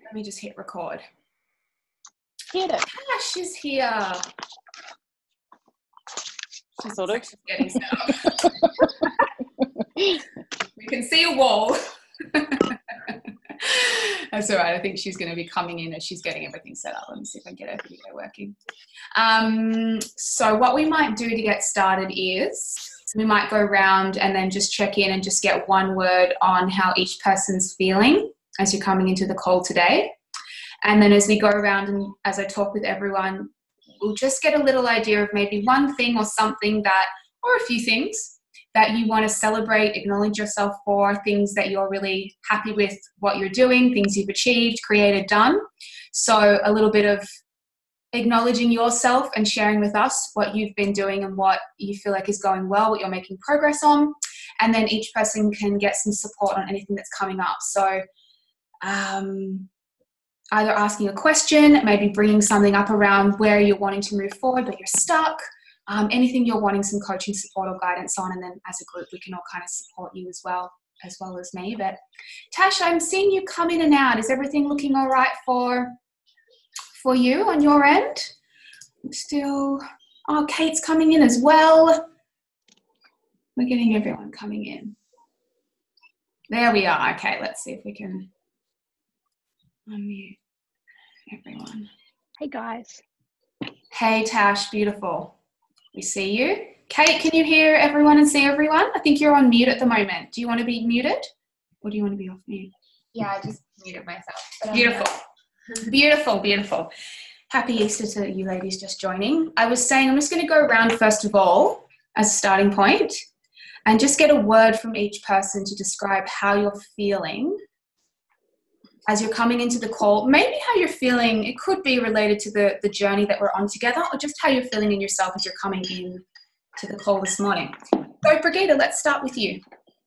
Let me just hit record. Hit it. Tash is here. She's sort of getting set up. We can see a wall. That's all right. I think she's going to be coming in as she's getting everything set up. Let me see if I can get her video working. So what we might do to get started is we might go around and then just check in and just get one word on how each person's feeling as you're coming into the call today. And then as we go around and as I talk with everyone, we'll just get a little idea of maybe one thing or something that, or a few things that you want to celebrate, acknowledge yourself for, things that you're really happy with what you're doing, things you've achieved, created, done. So a little bit of acknowledging yourself and sharing with us what you've been doing and what you feel like is going well, what you're making progress on. And then each person can get some support on anything that's coming up. So either asking a question, maybe bringing something up around where you're wanting to move forward but you're stuck, anything you're wanting some coaching support or guidance on, and then as a group we can all kind of support you as well as me. But Tash, I'm seeing you come in and out. Is everything looking all right for you on your end? Kate's coming in as well. We're getting everyone coming in. There we are. Okay, let's see if we can unmute everyone. Hey guys. Hey Tash, beautiful. We see you. Kate, can you hear everyone and see everyone? I think you're on mute at the moment. Do you want to be muted or do you want to be off mute? Yeah, I just muted myself. Beautiful. Beautiful, beautiful. Happy Easter to you ladies just joining. I was saying I'm just going to go around first of all as a starting point and just get a word from each person to describe how you're feeling as you're coming into the call. Maybe how you're feeling, it could be related to the journey that we're on together, or just how you're feeling in yourself as you're coming in to the call this morning. So Brigida, let's start with you.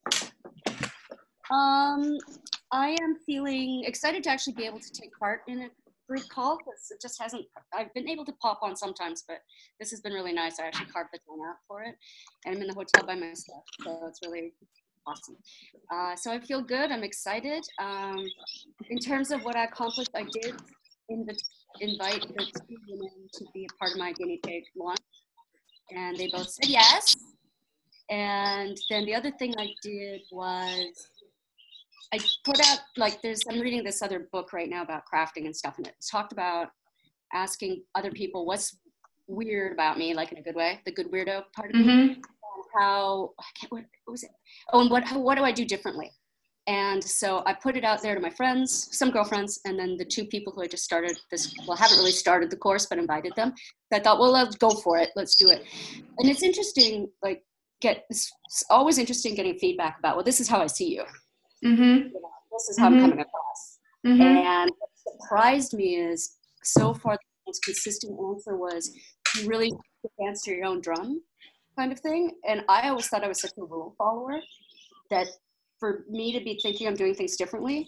I am feeling excited to actually be able to take part in a group call because it just hasn't, I've been able to pop on sometimes, but this has been really nice. I actually carved the time out for it, and I'm in the hotel by myself, so it's really awesome. So I feel good. I'm excited. In terms of what I accomplished, I did invite the two women to be a part of my guinea pig launch, and they both said yes. And then the other thing I did was I put out, I'm reading this other book right now about crafting and stuff, and it talked about asking other people what's weird about me, like in a good way, the good weirdo part of me. What was it? Oh, and what do I do differently? And so I put it out there to my friends, some girlfriends, and then the two people who I just started this, haven't really started the course, but invited them. So I thought, well, let's go for it. Let's do it. And it's interesting, it's always interesting getting feedback about, well, this is how I see you. Mm-hmm. This is how I'm coming across. Mm-hmm. And what surprised me is so far the most consistent answer was you really dance to your own drum kind of thing. And I always thought I was such a rule follower that for me to be thinking I'm doing things differently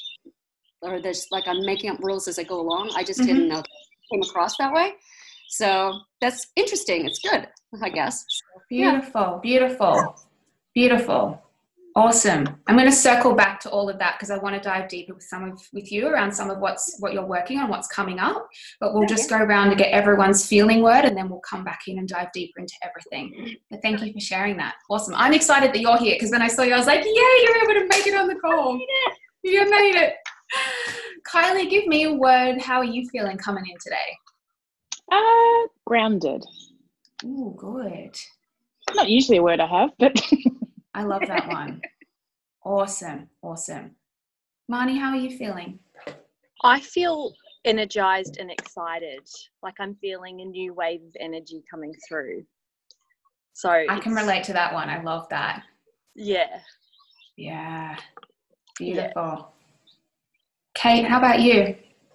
I'm making up rules as I go along. I just didn't know that it came across that way. So that's interesting. It's good, I guess. So, beautiful, beautiful, beautiful. Awesome. I'm going to circle back to all of that because I want to dive deeper with you around some of what you're working on, what's coming up. But we'll just go around to get everyone's feeling word, and then we'll come back in and dive deeper into everything. But thank you for sharing that. Awesome. I'm excited that you're here because when I saw you, I was like, yeah, you're able to make it on the call. You made it. Kylie, give me a word. How are you feeling coming in today? Grounded. Oh, good. Not usually a word I have, but I love that one. Awesome. Marnie, how are you feeling? I feel energized and excited. Like I'm feeling a new wave of energy coming through. So I can relate to that one. I love that. Yeah. Yeah. Beautiful. Yeah. Kate, how about you?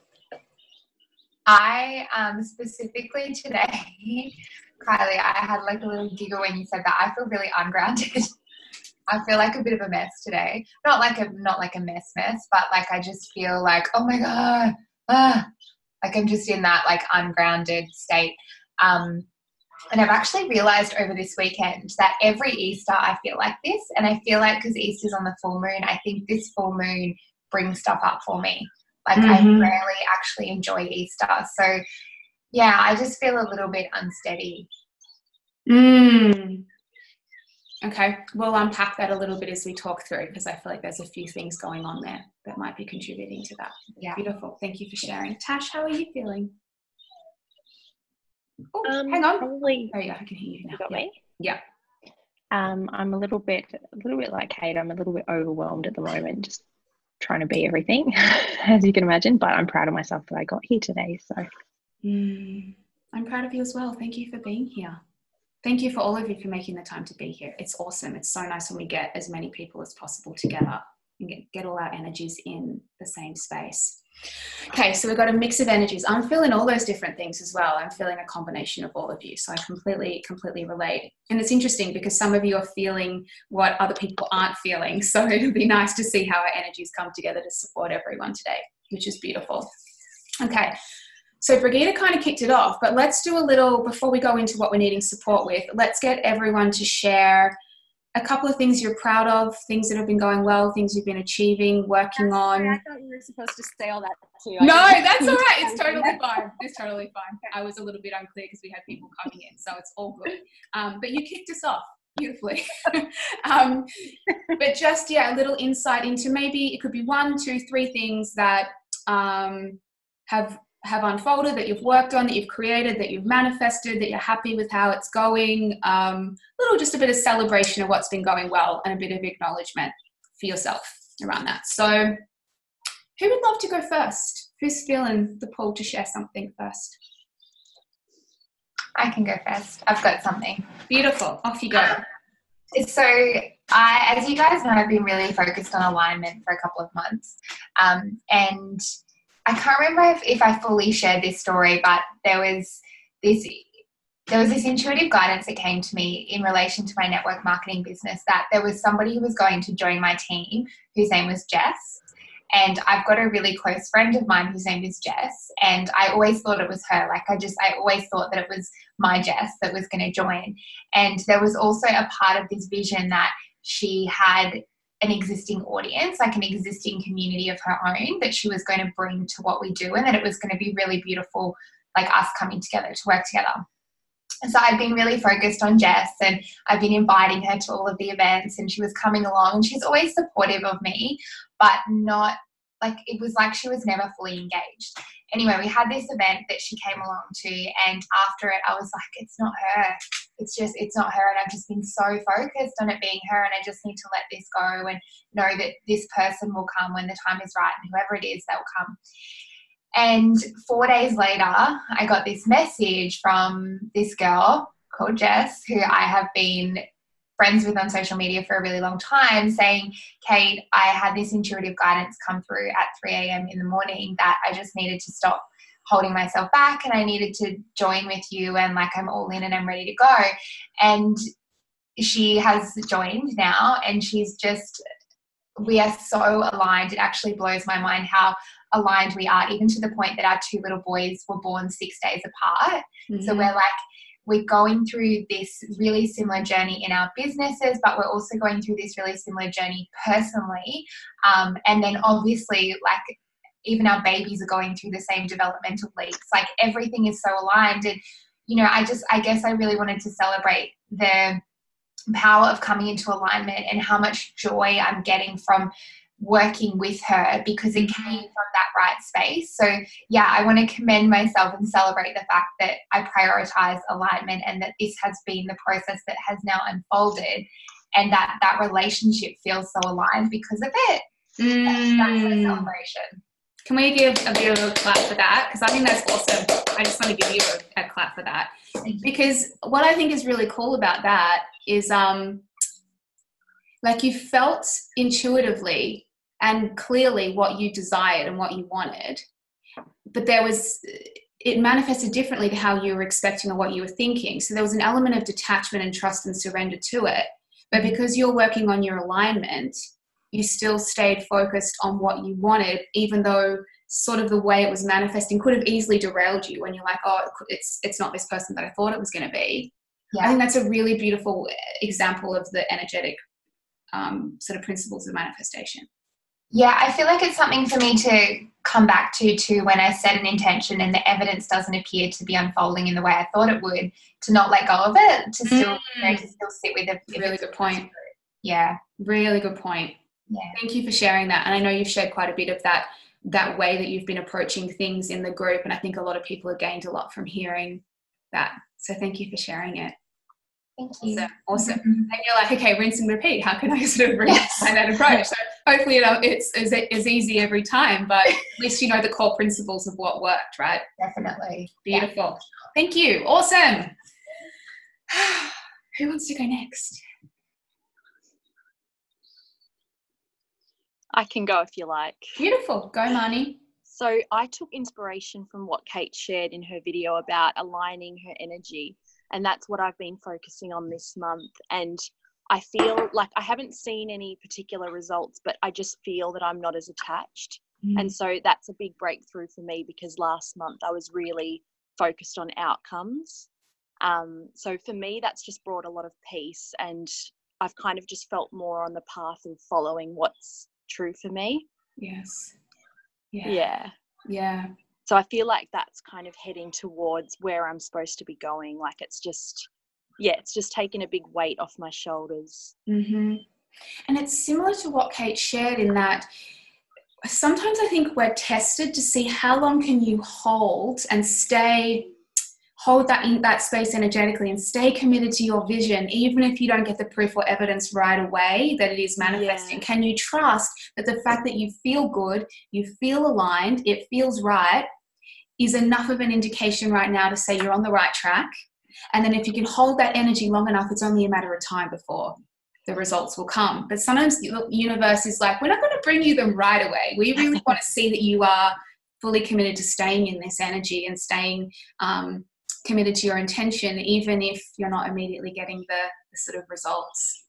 I specifically today, Kylie, I had like a little giggle when you said that. I feel really ungrounded. I feel like a bit of a mess today. Not like a mess, but like I just feel like, oh my God, like I'm just in that like ungrounded state. And I've actually realized over this weekend that every Easter I feel like this, and I feel like because Easter's on the full moon, I think this full moon brings stuff up for me. Like I rarely actually enjoy Easter. So yeah, I just feel a little bit unsteady. Okay, we'll unpack that a little bit as we talk through, because I feel like there's a few things going on there that might be contributing to that. Yeah. Beautiful. Thank you for sharing. Tash, how are you feeling? Oh, hang on. Probably. Oh yeah, I can hear you now. You got Yeah. me? Yeah. I'm a little bit like Kate. I'm a little bit overwhelmed at the moment, just trying to be everything, as you can imagine. But I'm proud of myself that I got here today. So I'm proud of you as well. Thank you for being here. Thank you for all of you for making the time to be here. It's awesome. It's so nice when we get as many people as possible together and get all our energies in the same space. Okay, so we've got a mix of energies. I'm feeling all those different things as well. I'm feeling a combination of all of you. So I completely relate. And it's interesting because some of you are feeling what other people aren't feeling. So it'll be nice to see how our energies come together to support everyone today, which is beautiful. Okay. So Brigitte kind of kicked it off, but let's do a little, before we go into what we're needing support with, let's get everyone to share a couple of things you're proud of, things that have been going well, things you've been achieving, working on. I thought you were supposed to say all that too. No, that's all right. It's totally fine. It's totally fine. I was a little bit unclear because we had people coming in, so it's all good. But you kicked us off beautifully. But just, a little insight into maybe it could be 1, 2, 3 things that have unfolded, that you've worked on, that you've created, that you've manifested, that you're happy with how it's going. Just a bit of celebration of what's been going well and a bit of acknowledgement for yourself around that. So who would love to go first? Who's feeling the pull to share something first? I can go first. I've got something. Beautiful. Off you go. So as you guys know, I've been really focused on alignment for a couple of months. And I can't remember if I fully shared this story, but there was this intuitive guidance that came to me in relation to my network marketing business, that there was somebody who was going to join my team whose name was Jess. And I've got a really close friend of mine whose name is Jess. And I always thought it was her. I always thought that it was my Jess that was going to join. And there was also a part of this vision that she had an existing audience, like an existing community of her own that she was going to bring to what we do, and that it was going to be really beautiful, like us coming together to work together. And so I've been really focused on Jess, and I've been inviting her to all of the events, and she was coming along, and she's always supportive of me, but not like, it was like she was never fully engaged. Anyway, we had this event that she came along to, and after it I was like, it's not her. It's not her. And I've just been so focused on it being her, and I just need to let this go and know that this person will come when the time is right, and whoever it is, they'll come. And 4 days later, I got this message from this girl called Jess, who I have been friends with on social media for a really long time, saying, Kate, I had this intuitive guidance come through at 3 a.m. in the morning that I just needed to stop holding myself back, and I needed to join with you, and like, I'm all in and I'm ready to go. And she has joined now, and we are so aligned. It actually blows my mind how aligned we are, even to the point that our 2 little boys were born 6 days apart. Mm-hmm. So we're going through this really similar journey in our businesses, but we're also going through this really similar journey personally. And then obviously, like, even our babies are going through the same developmental leaps. Like, everything is so aligned. And, I guess I really wanted to celebrate the power of coming into alignment and how much joy I'm getting from working with her, because it came from that right space. So I want to commend myself and celebrate the fact that I prioritize alignment, and that this has been the process that has now unfolded, and that relationship feels so aligned because of it. That's my celebration. Can we give a bit of a clap for that? Because I think that's awesome. I just want to give you a clap for that. Because what I think is really cool about that is like, you felt intuitively and clearly what you desired and what you wanted, but it manifested differently to how you were expecting or what you were thinking. So there was an element of detachment and trust and surrender to it. But because you're working on your alignment, you still stayed focused on what you wanted, even though sort of the way it was manifesting could have easily derailed you when you're like, oh, it's not this person that I thought it was going to be. Yeah. I think that's a really beautiful example of the energetic sort of principles of manifestation. Yeah, I feel like it's something for me to come back to when I set an intention and the evidence doesn't appear to be unfolding in the way I thought it would, to not let go of it, to still, to still sit with it. Really good point. Yeah. Really good point. Yeah. Thank you for sharing that. And I know you've shared quite a bit of that way that you've been approaching things in the group. And I think a lot of people have gained a lot from hearing that. So thank you for sharing it. Thank you. Awesome. And you're like, okay, rinse and repeat. How can I sort of redefine that approach? So hopefully it's as easy every time, but at least you know the core principles of what worked, right? Definitely. Beautiful. Yeah. Thank you. Awesome. Who wants to go next? I can go if you like. Beautiful. Go, Marnie. So I took inspiration from what Kate shared in her video about aligning her energy. And that's what I've been focusing on this month. And I feel like I haven't seen any particular results, but I just feel that I'm not as attached. And so that's a big breakthrough for me, because last month I was really focused on outcomes. So for me, that's just brought a lot of peace, and I've kind of just felt more on the path of following what's true for me. Yes. Yeah. So I feel like that's kind of heading towards where I'm supposed to be going. Like it's just taken a big weight off my shoulders. And it's similar to what Kate shared, in that sometimes I think we're tested to see how long can you hold that in that space energetically and stay committed to your vision, even if you don't get the proof or evidence right away that it is manifesting. Can you trust that the fact that you feel good, you feel aligned, it feels right, is enough of an indication right now to say you're on the right track? And then if you can hold that energy long enough, it's only a matter of time before the results will come. But sometimes the universe is like, we're not going to bring you them right away. We really want to see that you are fully committed to staying in this energy and staying committed to your intention, even if you're not immediately getting the sort of results.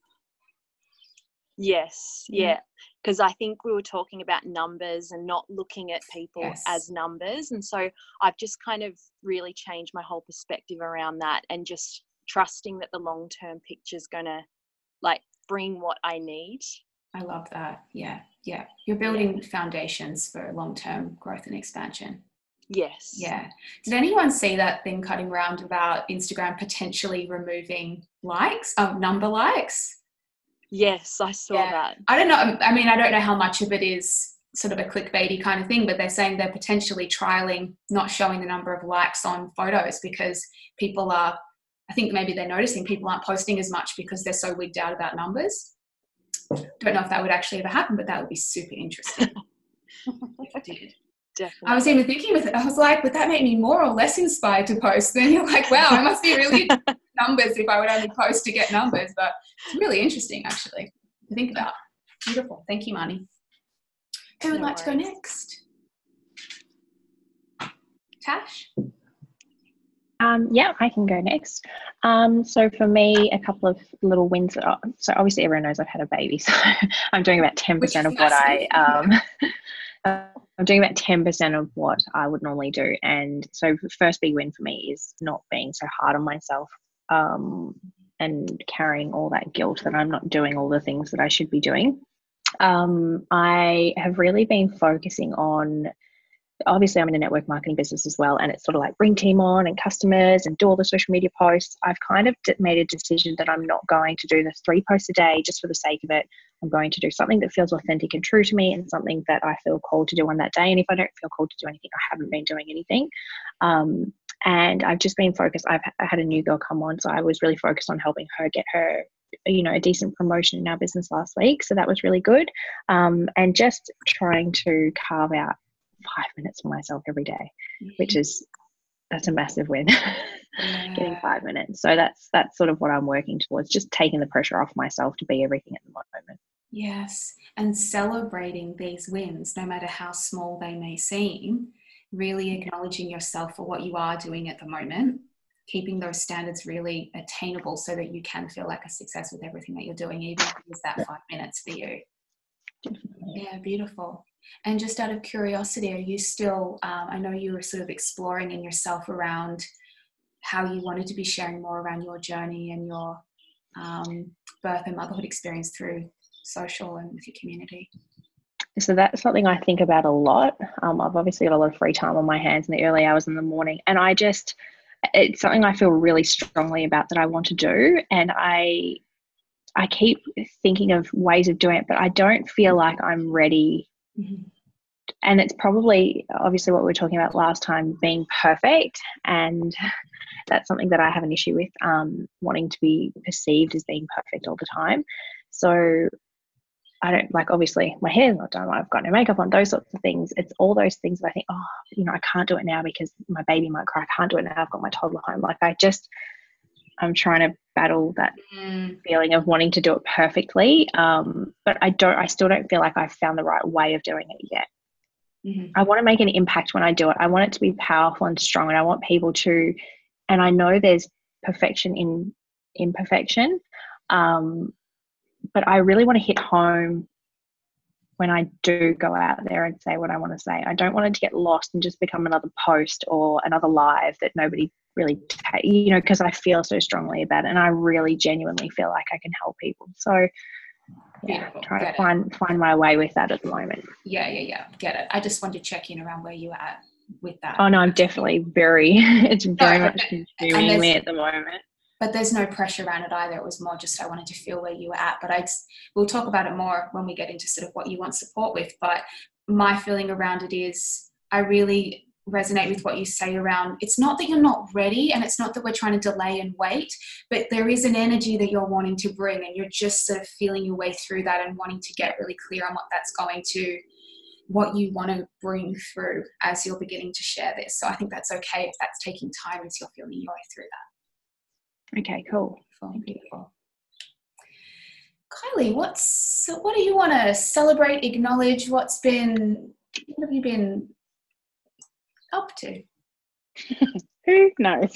Yes, yeah. Because I think we were talking about numbers and not looking at people as numbers. And so I've just kind of really changed my whole perspective around that, and just trusting that the long-term picture is going to like bring what I need. I love that. Yeah. You're building foundations for long-term growth and expansion. Yes. Yeah. Did anyone see that thing cutting around about Instagram potentially removing number likes? Yes, I saw that. I don't know. I mean, I don't know how much of it is sort of a clickbaity kind of thing, but they're saying they're potentially trialing not showing the number of likes on photos, because people are, I think maybe they're noticing people aren't posting as much because they're so wigged out about numbers. Don't know if that would actually ever happen, but that would be super interesting if it did. Definitely. I was even thinking with it, I was like, would that make me more or less inspired to post? Then you're like, wow, I must be really numbers if I would only post to get numbers. But it's really interesting, actually, to think about. Beautiful. Thank you, Marnie. Who would like to go next? Tash? Yeah, I can go next. So for me, a couple of little wins. So obviously everyone knows I've had a baby, so I'm doing about 10% of what I'm doing about 10% of what I would normally do. And so the first big win for me is not being so hard on myself, and carrying all that guilt that I'm not doing all the things that I should be doing. I have really been focusing on, obviously I'm in a network marketing business as well, and it's sort of like bring team on and customers and do all the social media posts. I've kind of made a decision that I'm not going to do the 3 posts a day just for the sake of it. I'm going to do something that feels authentic and true to me, and something that I feel called to do on that day. And if I don't feel called to do anything, I haven't been doing anything. And I've just been focused. I had a new girl come on, so I was really focused on helping her get her, a decent promotion in our business last week. So that was really good. And just trying to carve out 5 minutes for myself every day, that's a massive win. Getting 5 minutes. So that's sort of what I'm working towards, just taking the pressure off myself to be everything at the moment. Yes. And celebrating these wins, no matter how small they may seem, really acknowledging yourself for what you are doing at the moment, keeping those standards really attainable so that you can feel like a success with everything that you're doing, even if it's that 5 minutes for you. Definitely. Yeah, beautiful. And just out of curiosity, are you still, I know you were sort of exploring in yourself around how you wanted to be sharing more around your journey and your birth and motherhood experience through social and with your community. So that's something I think about a lot. I've obviously got a lot of free time on my hands in the early hours in the morning, and it's something I feel really strongly about that I want to do. And I keep thinking of ways of doing it, but I don't feel like I'm ready. Mm-hmm. And it's probably obviously what we were talking about last time, being perfect. And that's something that I have an issue with, wanting to be perceived as being perfect all the time. So I don't, like, obviously my hair's not done, I've got no makeup on, those sorts of things. It's all those things that I think, I can't do it now because my baby might cry. I can't do it now, I've got my toddler home. Like, I'm trying to battle that feeling of wanting to do it perfectly. But I still don't feel like I've found the right way of doing it yet. Mm-hmm. I want to make an impact when I do it. I want it to be powerful and strong, and I want people to, and I know there's perfection in imperfection. But I really want to hit home when I do go out there and say what I want to say. I don't want it to get lost and just become another post or another live that nobody really because I feel so strongly about it, and I really genuinely feel like I can help people. So try to find my way with that at the moment. Yeah. Get it. I just wanted to check in around where you were at with that. Oh no, I'm definitely it's very much consuming me at the moment. But there's no pressure around it either. It was more just I wanted to feel where you were at. But we'll talk about it more when we get into sort of what you want support with. But my feeling around it is I really resonate with what you say around, it's not that you're not ready, and it's not that we're trying to delay and wait, but there is an energy that you're wanting to bring, and you're just sort of feeling your way through that and wanting to get really clear on what you want to bring through as you're beginning to share this. So I think that's okay if that's taking time as you're feeling your way through that. Okay, cool. Beautiful. Kylie, what do you want to celebrate, acknowledge? What have you been up to? Who knows?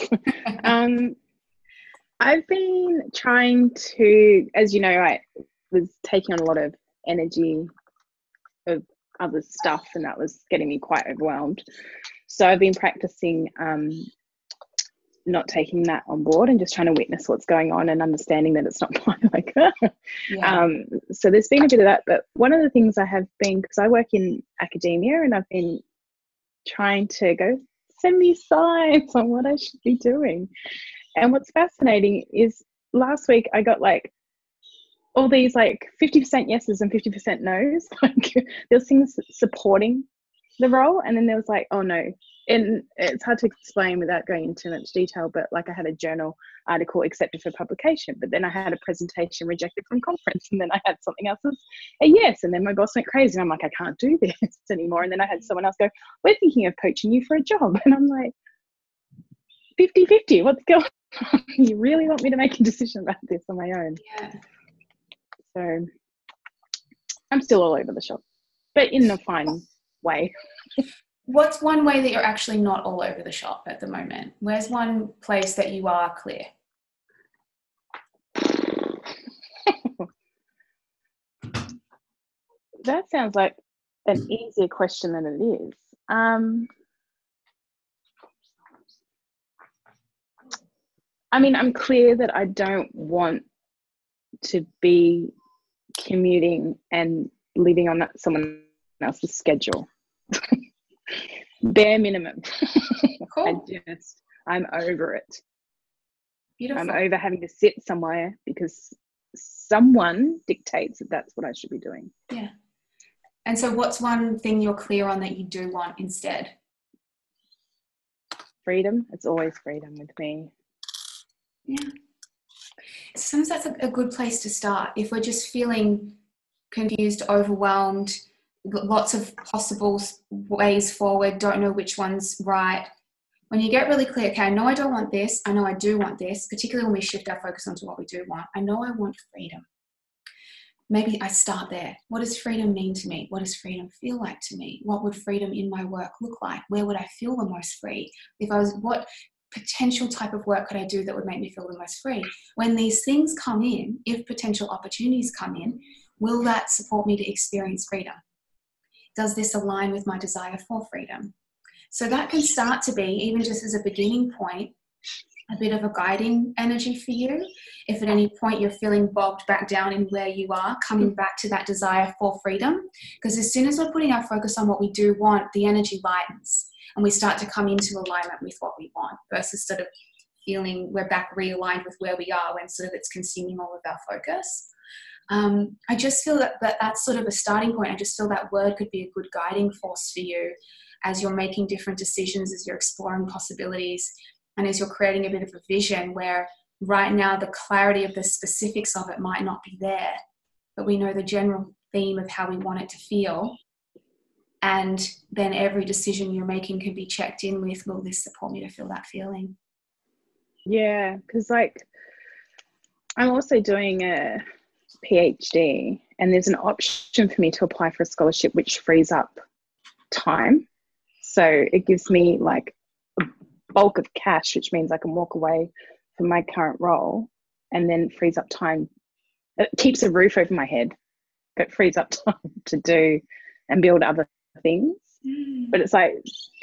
I've been trying to, as you know, I was taking on a lot of energy of other stuff, and that was getting me quite overwhelmed. So I've been practicing not taking that on board and just trying to witness what's going on and understanding that it's not like so there's been a bit of that. But one of the things I have been, because I work in academia, and I've been trying to go, send me signs on what I should be doing. And what's fascinating is last week I got like all these like 50% yeses and 50% no's. Like there's things supporting the role, and then there was like, oh no. And it's hard to explain without going into much detail, but like I had a journal article accepted for publication, but then I had a presentation rejected from conference, and then I had something else as a yes, and then my boss went crazy, and I'm like, I can't do this anymore. And then I had someone else go, we're thinking of poaching you for a job, and I'm like, 50-50, what's going on? You really want me to make a decision about this on my own? Yeah. So I'm still all over the shop, but in a fine way. What's one way that you're actually not all over the shop at the moment? Where's one place that you are clear? That sounds like an easier question than it is. I mean, I'm clear that I don't want to be commuting and living on someone else's schedule. Bare minimum. Cool. I'm over it. Beautiful. I'm over having to sit somewhere because someone dictates that that's what I should be doing. Yeah. And so what's one thing you're clear on that you do want instead? Freedom. It's always freedom with me. Yeah. Sometimes that's a good place to start. If we're just feeling confused, overwhelmed, lots of possible ways forward, don't know which one's right. When you get really clear, okay, I know I don't want this, I know I do want this, particularly when we shift our focus onto what we do want. I know I want freedom. Maybe I start there. What does freedom mean to me? What does freedom feel like to me? What would freedom in my work look like? Where would I feel the most free? What potential type of work could I do that would make me feel the most free? When these things come in, if potential opportunities come in, will that support me to experience freedom? Does this align with my desire for freedom? So that can start to be, even just as a beginning point, a bit of a guiding energy for you. If at any point you're feeling bogged back down in where you are, coming back to that desire for freedom, because as soon as we're putting our focus on what we do want, the energy lightens and we start to come into alignment with what we want, versus sort of feeling we're back realigned with where we are when sort of it's consuming all of our focus. I just feel that that's sort of a starting point. I just feel that word could be a good guiding force for you as you're making different decisions, as you're exploring possibilities, and as you're creating a bit of a vision where right now the clarity of the specifics of it might not be there, but we know the general theme of how we want it to feel. And then every decision you're making can be checked in with, will this support me to feel that feeling? Yeah, because like I'm also doing a PhD and there's an option for me to apply for a scholarship which frees up time. So it gives me like a bulk of cash, which means I can walk away from my current role, and then frees up time. It keeps a roof over my head, but frees up time to do and build other things. But it's like,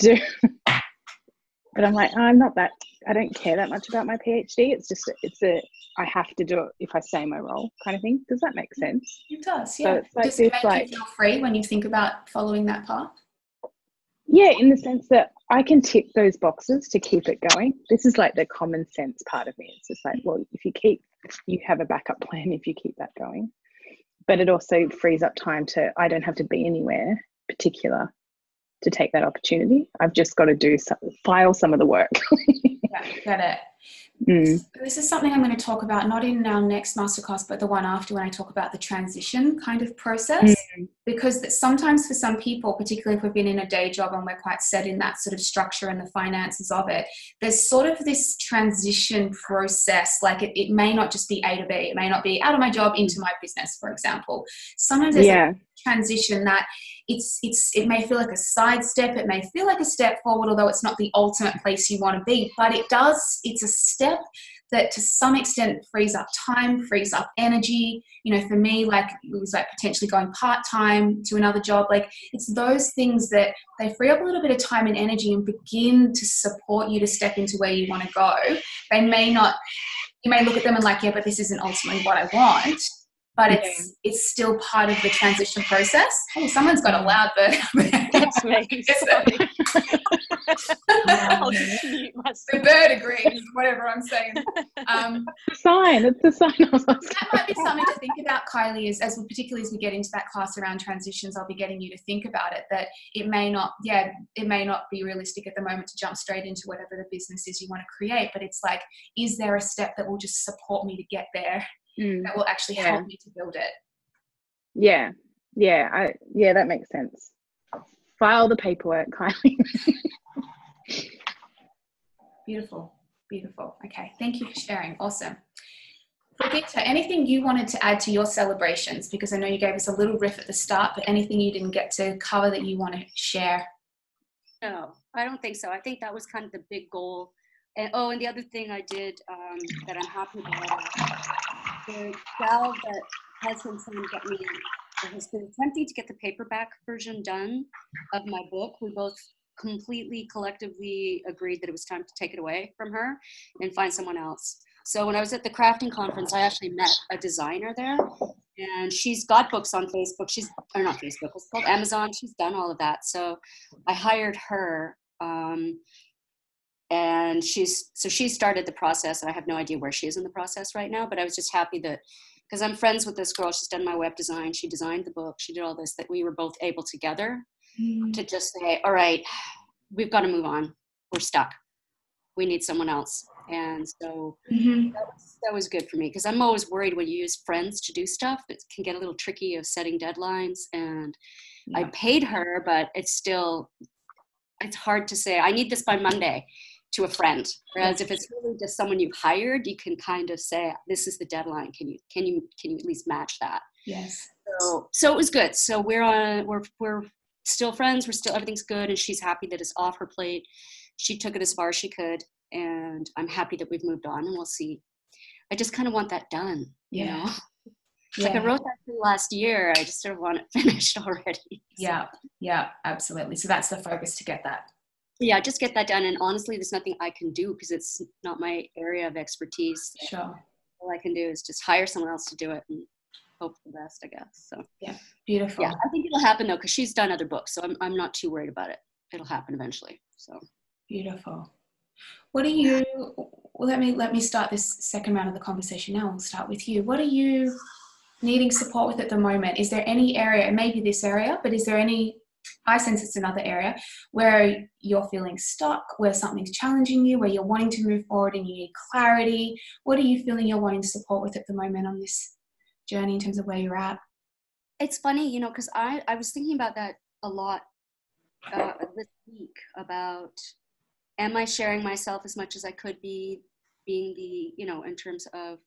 but I'm like, I'm not that, I don't care that much about my PhD. I have to do it if I stay in my role kind of thing. Does that make sense? It does, yeah. So it's like Does it make you feel free when you think about following that path? Yeah, in the sense that I can tick those boxes to keep it going. This is like the common sense part of me. It's just like, well, you have a backup plan if you keep that going. But it also frees up time I don't have to be anywhere particular to take that opportunity. I've just got to file some of the work. Yeah, get it. This is something I'm going to talk about, not in our next masterclass, but the one after, when I talk about the transition kind of process. Because sometimes for some people, particularly if we've been in a day job and we're quite set in that sort of structure and the finances of it, there's sort of this transition process. Like it may not just be A to B. It may not be out of my job into my business, for example. Sometimes there's a transition that it may feel like a sidestep. It may feel like a step forward, although it's not the ultimate place you want to be. But it's a step that to some extent frees up time, frees up energy. You know, for me, like it was like potentially going part-time to another job. Like it's those things that they free up a little bit of time and energy and begin to support you to step into where you want to go. You may look at them and like, yeah, but this isn't ultimately what I want. But it's still part of the transition process. Oh, someone's got a loud bird. That's me. The bird agrees with whatever I'm saying. It's a sign. That might be something to think about, Kylie, particularly as we get into that class around transitions. I'll be getting you to think about it, that it may not be realistic at the moment to jump straight into whatever the business is you want to create. But it's like, is there a step that will just support me to get there? That will actually help me to build it. Yeah, that makes sense. File the paperwork, Kylie. Beautiful. Okay, thank you for sharing. Awesome. Brigitte, anything you wanted to add to your celebrations? Because I know you gave us a little riff at the start, but anything you didn't get to cover that you want to share? No, I don't think so. I think that was kind of the big goal. And the other thing I did that I'm happy about, the gal that has been attempting to get the paperback version done of my book. We both completely collectively agreed that it was time to take it away from her and find someone else. So when I was at the crafting conference, I actually met a designer there, and she's got books on Facebook. Not Facebook, it's called Amazon. She's done all of that. So I hired her. And she started the process, and I have no idea where she is in the process right now, but I was just happy that, because I'm friends with this girl, she's done my web design, she designed the book, she did all this, that we were both able together to just say, all right, we've got to move on. We're stuck. We need someone else. And so that was good for me, because I'm always worried when you use friends to do stuff, it can get a little tricky of setting deadlines. And I paid her, but it's hard to say, I need this by Monday, to a friend. Whereas if it's really just someone you've hired, you can kind of say, this is the deadline. Can you at least match that? Yes. So it was good. So we're still friends. Everything's good. And she's happy that it's off her plate. She took it as far as she could. And I'm happy that we've moved on, and we'll see. I just kind of want that done, you know? Like I wrote that through last year. I just sort of want it finished already. So. Yeah, absolutely. So that's the focus, to get that yeah, just get that done. And honestly, there's nothing I can do because it's not my area of expertise. Sure. All I can do is just hire someone else to do it and hope for the best, I guess. So Yeah, beautiful. yeah, I think it'll happen though, because she's done other books, so I'm not too worried about it. It'll happen eventually. So Beautiful. What are you, well, let me start this second round of the conversation now. We'll start with you. What are you needing support with at the moment? Is there any area, maybe this area, but is there any, I sense it's another area where you're feeling stuck, where something's challenging you, where you're wanting to move forward and you need clarity? What are you feeling you're wanting support with at the moment on this journey in terms of where you're at? it's funny, you know, because I was thinking about that a lot this week about, am I sharing myself as much as I could be, being the, you know, in terms of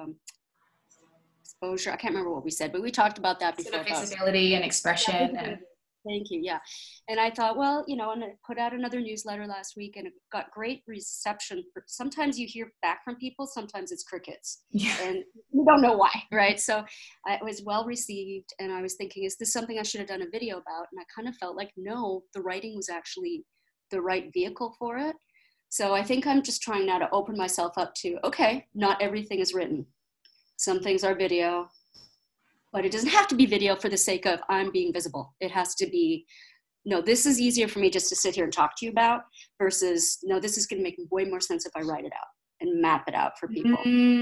exposure. I can't remember what we said, but we talked about that before. Sort of visibility and expression. Yeah, thank you. Yeah. And I thought, well, you know, and I put out another newsletter last week and it got great reception. Sometimes you hear back from people, sometimes it's crickets. Yeah. And you don't know why, right? So it was well received. And I was thinking, is this something I should have done a video about? And I kind of felt like, no, the writing was actually the right vehicle for it. So I think I'm just trying now to open myself up to, okay, not everything is written. Some things are video, but it doesn't have to be video for the sake of I'm being visible. It has to be, no, this is easier for me just to sit here and talk to you about versus, no, this is going to make way more sense if I write it out and map it out for people.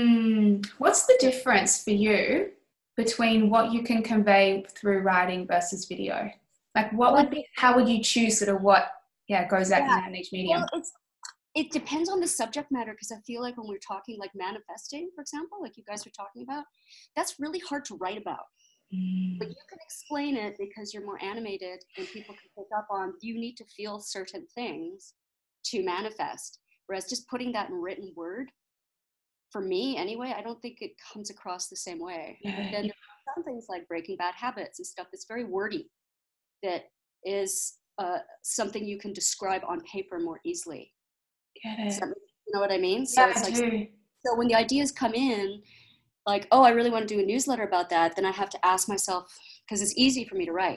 What's the difference for you between what you can convey through writing versus video? Like what would be, how would you choose sort of what, goes out in each medium? Well, it depends on the subject matter, because I feel like when we're talking like manifesting, for example, like you guys are talking about, that's really hard to write about. But you can explain it because you're more animated and people can pick up on, you need to feel certain things to manifest. Whereas just putting that in written word, for me anyway, I don't think it comes across the same way. Then there's some things like Breaking Bad Habits and stuff that's very wordy, that is something you can describe on paper more easily. Get it. So, you know what I mean? So it's like, so when the ideas come in, like, oh, I really want to do a newsletter about that, then I have to ask myself, because it's easy for me to write.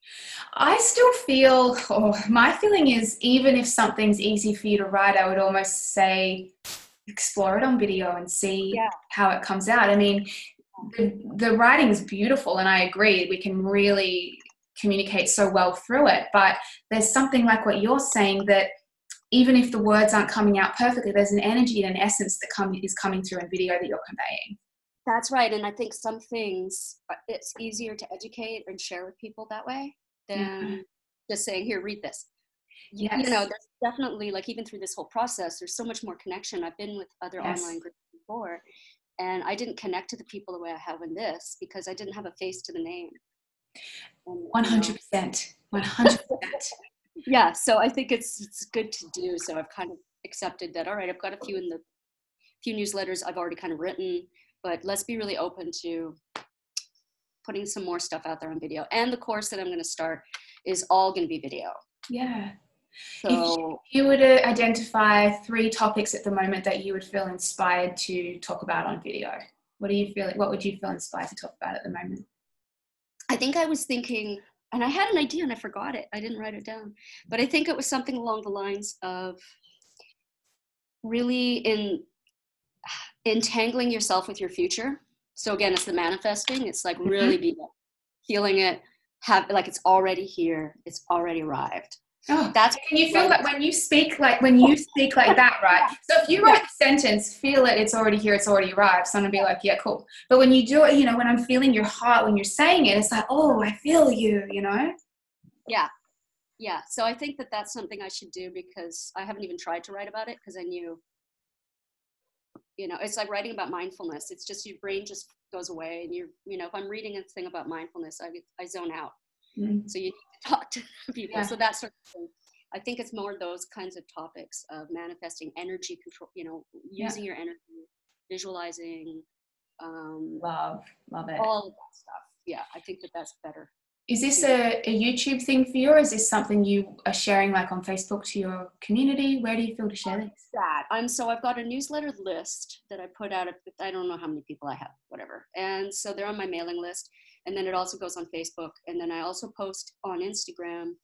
I still feel, my feeling is even if something's easy for you to write, I would almost say explore it on video and see how it comes out. I mean, the writing is beautiful and I agree, we can really communicate so well through it, but there's something like what you're saying that even if the words aren't coming out perfectly, there's an energy and an essence that is coming through in video that you're conveying. That's right. And I think some things, it's easier to educate and share with people that way than just saying, here, read this. Yes. You know, there's definitely, like, even through this whole process, there's so much more connection. I've been with other online groups before, and I didn't connect to the people the way I have in this because I didn't have a face to the name. 100%. 100%. Yeah, so I think it's good to do. So I've kind of accepted that, all right, I've got a few newsletters I've already kind of written, but let's be really open to putting some more stuff out there on video. And the course that I'm going to start is all going to be video. Yeah. So if you were to identify 3 topics at the moment that you would feel inspired to talk about on video, what would you feel inspired to talk about at the moment? I think I was thinking, and I had an idea and I forgot it. I didn't write it down. But I think it was something along the lines of really entangling yourself with your future. So again, it's the manifesting. It's like really be feeling it, like it's already here. It's already arrived. Oh, can you feel that when you speak like that, right? So if you write the sentence, feel it, it's already here, it's already arrived, someone will be like, yeah, cool. But when you do it, when I'm feeling your heart, when you're saying it, it's like, oh, I feel you, Yeah. Yeah. So I think that that's something I should do because I haven't even tried to write about it because I knew, it's like writing about mindfulness. It's just your brain just goes away and if I'm reading a thing about mindfulness, I zone out. So you need to talk to people. So that sort of thing. I think it's more those kinds of topics of manifesting, energy control, using your energy, visualizing. Love it. All of that stuff. Yeah, I think that that's better. Is this a YouTube thing for you, or is this something you are sharing like on Facebook to your community? Where do you feel to share this? So I've got a newsletter list that I put out. I don't know how many people I have, whatever. And so they're on my mailing list. And then it also goes on Facebook. And then I also post on Instagram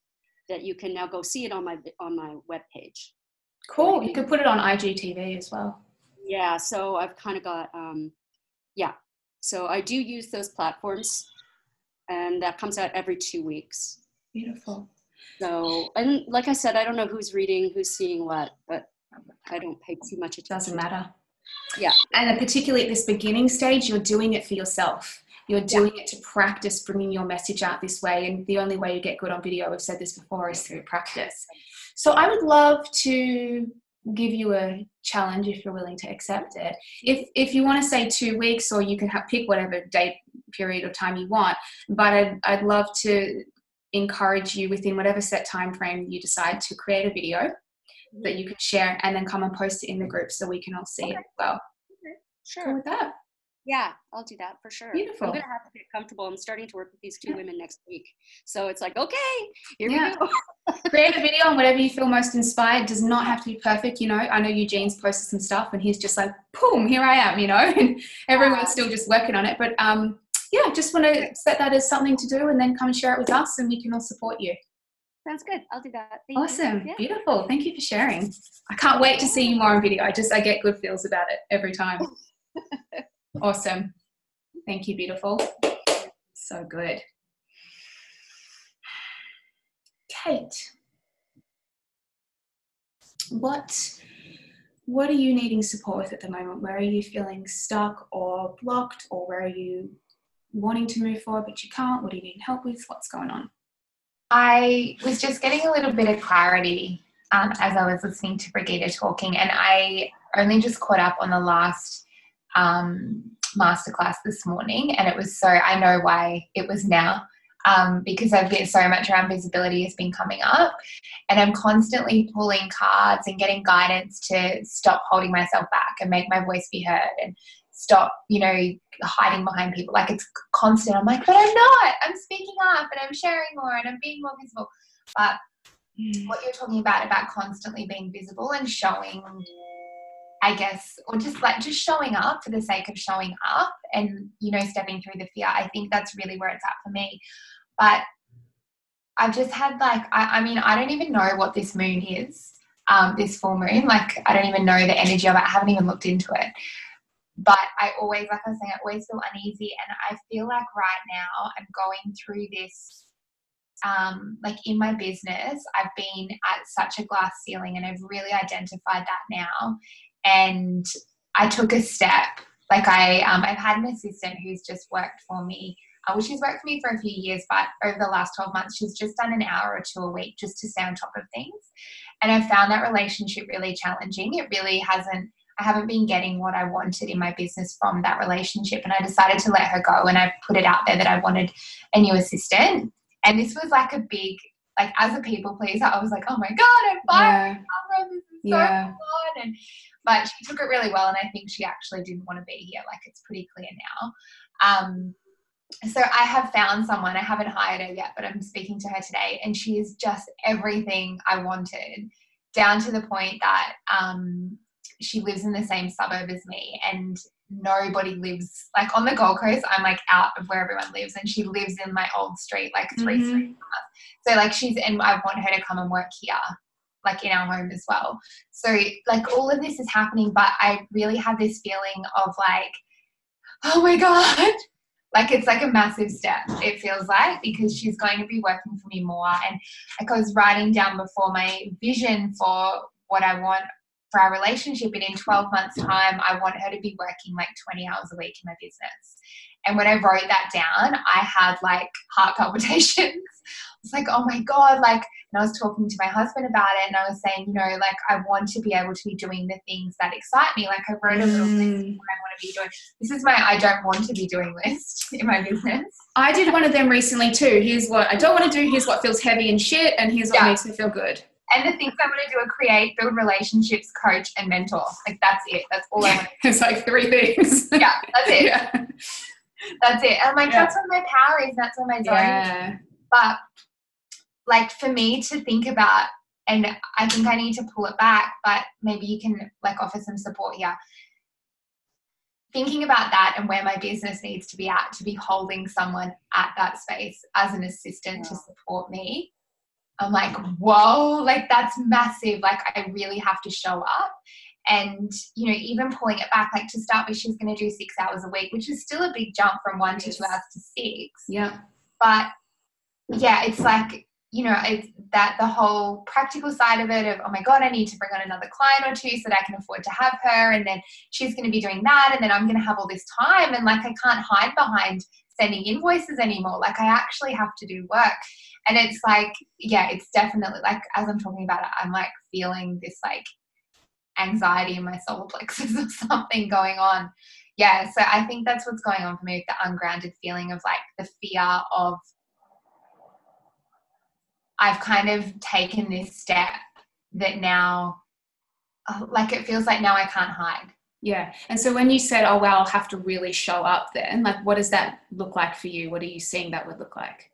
that you can now go see it on my webpage. Cool. You could put it on IGTV as well. Yeah, so I've kind of got, so I do use those platforms, and that comes out every 2 weeks. Beautiful. So, and like I said, I don't know who's reading, who's seeing what, but I don't pay too much attention. Doesn't matter. Yeah. And particularly at this beginning stage, you're doing it for yourself. You're doing it to practice bringing your message out this way. And the only way you get good on video, I've said this before, is through practice. So I would love to give you a challenge if you're willing to accept it. If you want to say 2 weeks, or you can pick whatever date period or time you want, but I'd love to encourage you within whatever set time frame you decide to create a video that you can share, and then come and post it in the group so we can all see it as well. Okay. Sure. Cool with that? Yeah, I'll do that for sure. Beautiful. I'm going to have to get comfortable. I'm starting to work with these 2 women next week. So it's like, okay, here we go. Create a video on whatever you feel most inspired. It does not have to be perfect, you know. I know Eugene's posted some stuff and he's just like, boom, here I am, you know, and everyone's still just working on it. But yeah, just want to set that as something to do, and then come and share it with us, and we can all support you. Sounds good. I'll do that. Thank Awesome. you. Yeah. Beautiful. Thank you for sharing. I can't wait to see you more on video. I get good feels about it every time. Awesome. Thank you, beautiful. So good. Kate, what are you needing support with at the moment? Where are you feeling stuck or blocked, or where are you wanting to move forward but you can't? What do you need help with? What's going on? I was just getting a little bit of clarity as I was listening to Brigitte talking, and I only just caught up on the last masterclass this morning, and it was so, I know why it was now, because I've been so much around visibility has been coming up, and I'm constantly pulling cards and getting guidance to stop holding myself back and make my voice be heard, and stop, you know, hiding behind people. Like, it's constant. I'm like, but I'm not. I'm speaking up and I'm sharing more and I'm being more visible. But what you're talking about constantly being visible and showing, I guess, or just showing up for the sake of showing up and, you know, stepping through the fear, I think that's really where it's at for me. But I've just had I mean, I don't even know what this moon is, this full moon. Like, I don't even know the energy of it. I haven't even looked into it. But I always, like I was saying, I always feel uneasy, and I feel like right now I'm going through this, like in my business, I've been at such a glass ceiling, and I've really identified that now. And I took a step. Like I've had an assistant who's just worked for me, which has worked for me for a few years, but over the last 12 months, she's just done an hour or two a week just to stay on top of things. And I found that relationship really challenging. I haven't been getting what I wanted in my business from that relationship, and I decided to let her go, and I put it out there that I wanted a new assistant. And this was like a big, like, as a people pleaser, I was like, oh my God, I'm fired. Yeah. This is so fun. But she took it really well, and I think she actually didn't want to be here. Like, it's pretty clear now. So I have found someone. I haven't hired her yet, but I'm speaking to her today, and she is just everything I wanted, down to the point that she lives in the same suburb as me, and nobody lives, like, on the Gold Coast. I'm like out of where everyone lives, and she lives in my old street, like 3 streets from us. So like and I want her to come and work here, like in our home as well. So like all of this is happening, but I really have this feeling of like, oh my God, like it's like a massive step, it feels like, because she's going to be working for me more. And like I was writing down before my vision for what I want for our relationship, and in 12 months time, I want her to be working like 20 hours a week in my business. And when I wrote that down, I had like heart palpitations. I was like, oh my God, like, and I was talking to my husband about it, and I was saying, you know, like, I want to be able to be doing the things that excite me. Like, I wrote a little list of what I want to be doing. This is my I don't want to be doing list in my business. I did one of them recently too. Here's what I don't want to do, here's what feels heavy and shit, and here's what makes me feel good. And the things I want to do are create, build relationships, coach, and mentor. Like, that's it. That's all I want to do. It's like 3 things. Yeah, that's it. Yeah. That's it. And I'm like, that's where my power is. That's where my zone is. But like, for me to think about, and I think I need to pull it back, but maybe you can like offer some support here. Thinking about that and where my business needs to be at, to be holding someone at that space as an assistant to support me. I'm like, whoa, like that's massive. Like I really have to show up. And, you know, even pulling it back, like to start with, she's going to do 6 hours a week, which is still a big jump from 1 to 2 hours to 6. Yeah. But yeah, it's like, you know, it's that the whole practical side of it of, oh my God, I need to bring on another client or two so that I can afford to have her. And then she's going to be doing that. And then I'm going to have all this time. And like, I can't hide behind sending invoices anymore. Like I actually have to do work. And it's like, yeah, it's definitely like, as I'm talking about it, I'm like feeling this like anxiety in my solar plexus or something going on. Yeah. So I think that's what's going on for me with the ungrounded feeling of like the fear of, I've kind of taken this step that now, like it feels like now I can't hide. Yeah. And so when you said, oh, wow, I'll have to really show up then, like what does that look like for you? What are you seeing that would look like?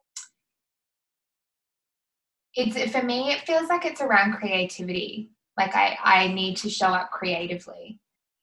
It's, for me, it feels like it's around creativity. Like I need to show up creatively.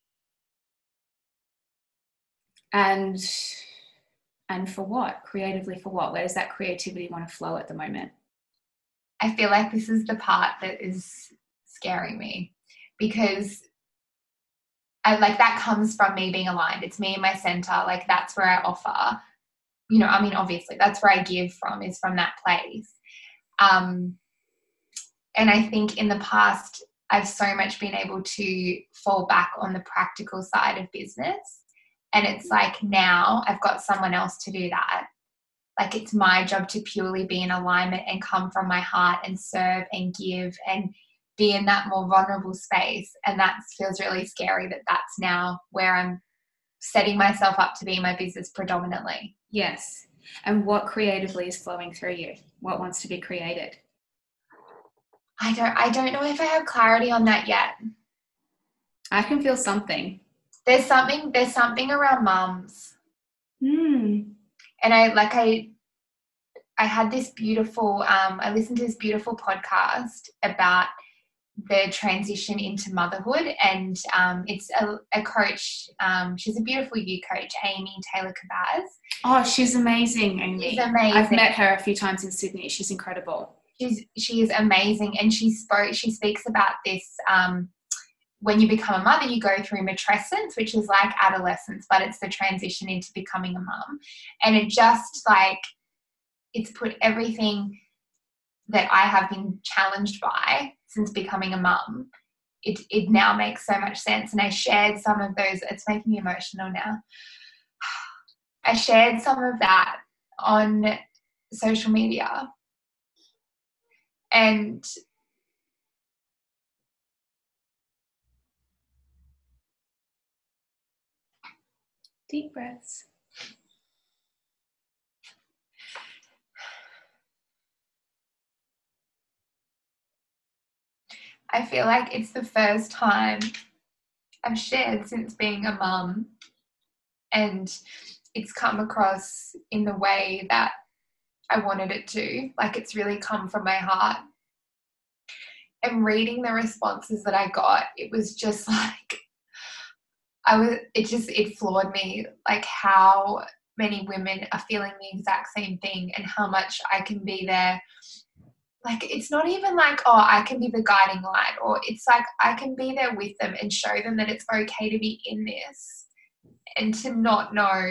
And for what? Creatively for what? Where does that creativity want to flow at the moment? I feel like this is the part that is scaring me because I like that comes from me being aligned. It's me in my center. Like that's where I offer, you know, I mean, obviously that's where I give from, is from that place. And I think in the past, I've so much been able to fall back on the practical side of business. And it's like now I've got someone else to do that. Like it's my job to purely be in alignment and come from my heart and serve and give and be in that more vulnerable space. And that feels really scary that that's now where I'm setting myself up to be in my business predominantly. Yes. And what creatively is flowing through you? What wants to be created? I don't know if I have clarity on that yet. I can feel something. There's something around mums. And I had this beautiful, I listened to this beautiful podcast about the transition into motherhood, and it's a coach, she's a beautiful you coach, Amy Taylor-Kabaz. Oh, she's amazing, Amy. She's amazing. I've met her a few times in Sydney. She's incredible. She is amazing, and she speaks about this, when you become a mother, you go through matrescence, which is like adolescence, but it's the transition into becoming a mum. And it just like, it's put everything that I have been challenged by since becoming a mum. It now makes so much sense. And I shared some of those, it's making me emotional now. I shared some of that on social media. And deep breaths. I feel like it's the first time I've shared since being a mum, and it's come across in the way that I wanted it to. Like it's really come from my heart. And reading the responses that I got, it was just like, it floored me, like how many women are feeling the exact same thing and how much I can be there. Like, it's not even like, oh, I can be the guiding light, or it's like I can be there with them and show them that it's okay to be in this and to not know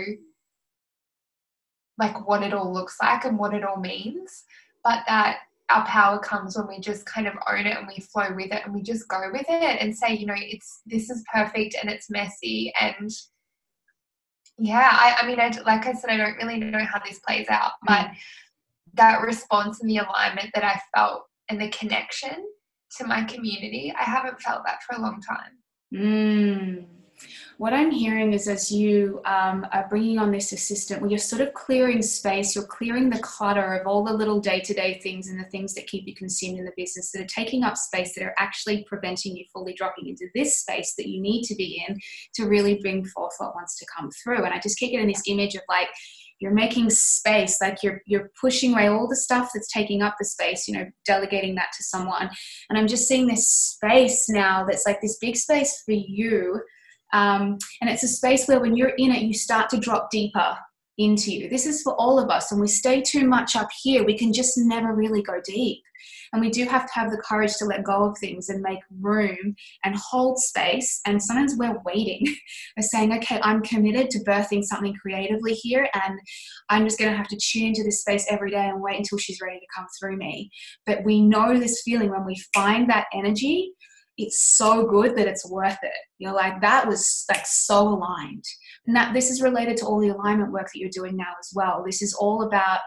like what it all looks like and what it all means, but that our power comes when we just kind of own it and we flow with it and we just go with it and say, you know, this is perfect and it's messy. And yeah, I mean, like I said, I don't really know how this plays out, but that response and the alignment that I felt and the connection to my community, I haven't felt that for a long time. What I'm hearing is as you are bringing on this assistant, where you're sort of clearing space, you're clearing the clutter of all the little day-to-day things and the things that keep you consumed in the business that are taking up space, that are actually preventing you fully dropping into this space that you need to be in to really bring forth what wants to come through. And I just keep getting this image of like, you're making space, like you're pushing away all the stuff that's taking up the space, you know, delegating that to someone. And I'm just seeing this space now that's like this big space for you. And it's a space where when you're in it, you start to drop deeper. into you. This is for all of us. And we stay too much up here, we can just never really go deep. And we do have to have the courage to let go of things and make room and hold space. And sometimes we're waiting. We're saying, okay, I'm committed to birthing something creatively here, and I'm just going to have to tune into this space every day and wait until she's ready to come through me. But we know this feeling when we find that energy, it's so good that it's worth it. You're like, that was like so aligned. And that this is related to all the alignment work that you're doing now as well. This is all about,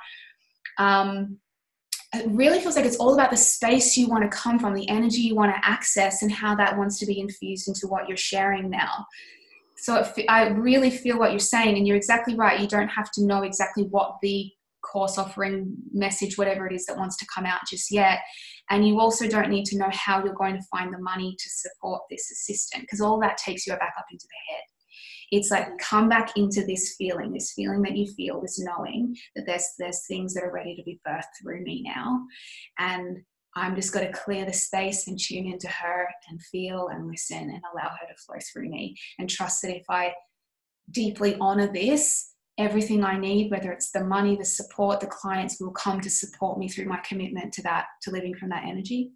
it really feels like it's all about the space you want to come from, the energy you want to access, and how that wants to be infused into what you're sharing now. So I really feel what you're saying, and you're exactly right. You don't have to know exactly what the course offering, message, whatever it is that wants to come out just yet. And you also don't need to know how you're going to find the money to support this assistant, because all that takes you back up into the head. It's like, come back into this feeling that you feel, this knowing that there's things that are ready to be birthed through me now. And I'm just going to clear the space and tune into her and feel and listen and allow her to flow through me, and trust that if I deeply honor this, everything I need, whether it's the money, the support, the clients, will come to support me through my commitment to that, to living from that energy.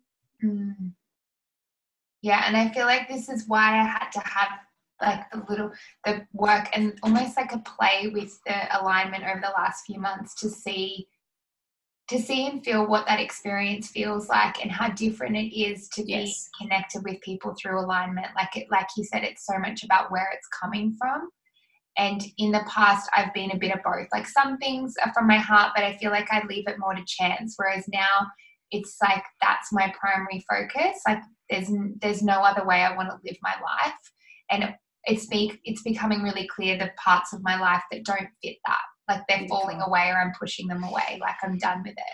Yeah, and I feel like this is why I had to have like the work and almost like a play with the alignment over the last few months to see and feel what that experience feels like, and how different it is to be connected with people through alignment. Like you said, it's so much about where it's coming from. And in the past, I've been a bit of both. Like, some things are from my heart, but I feel like I leave it more to chance. Whereas now it's like, that's my primary focus. Like, there's no other way I want to live my life. And it's becoming really clear the parts of my life that don't fit that. Like, they're falling away, or I'm pushing them away. Like, I'm done with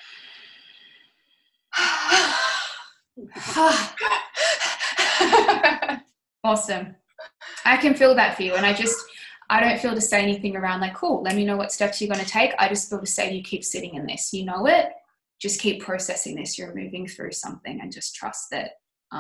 it. Awesome. I can feel that for you. And I don't feel to say anything around like, cool, let me know what steps you're going to take. I just feel to say, you keep sitting in this, you know it, just keep processing this. You're moving through something, and just trust that,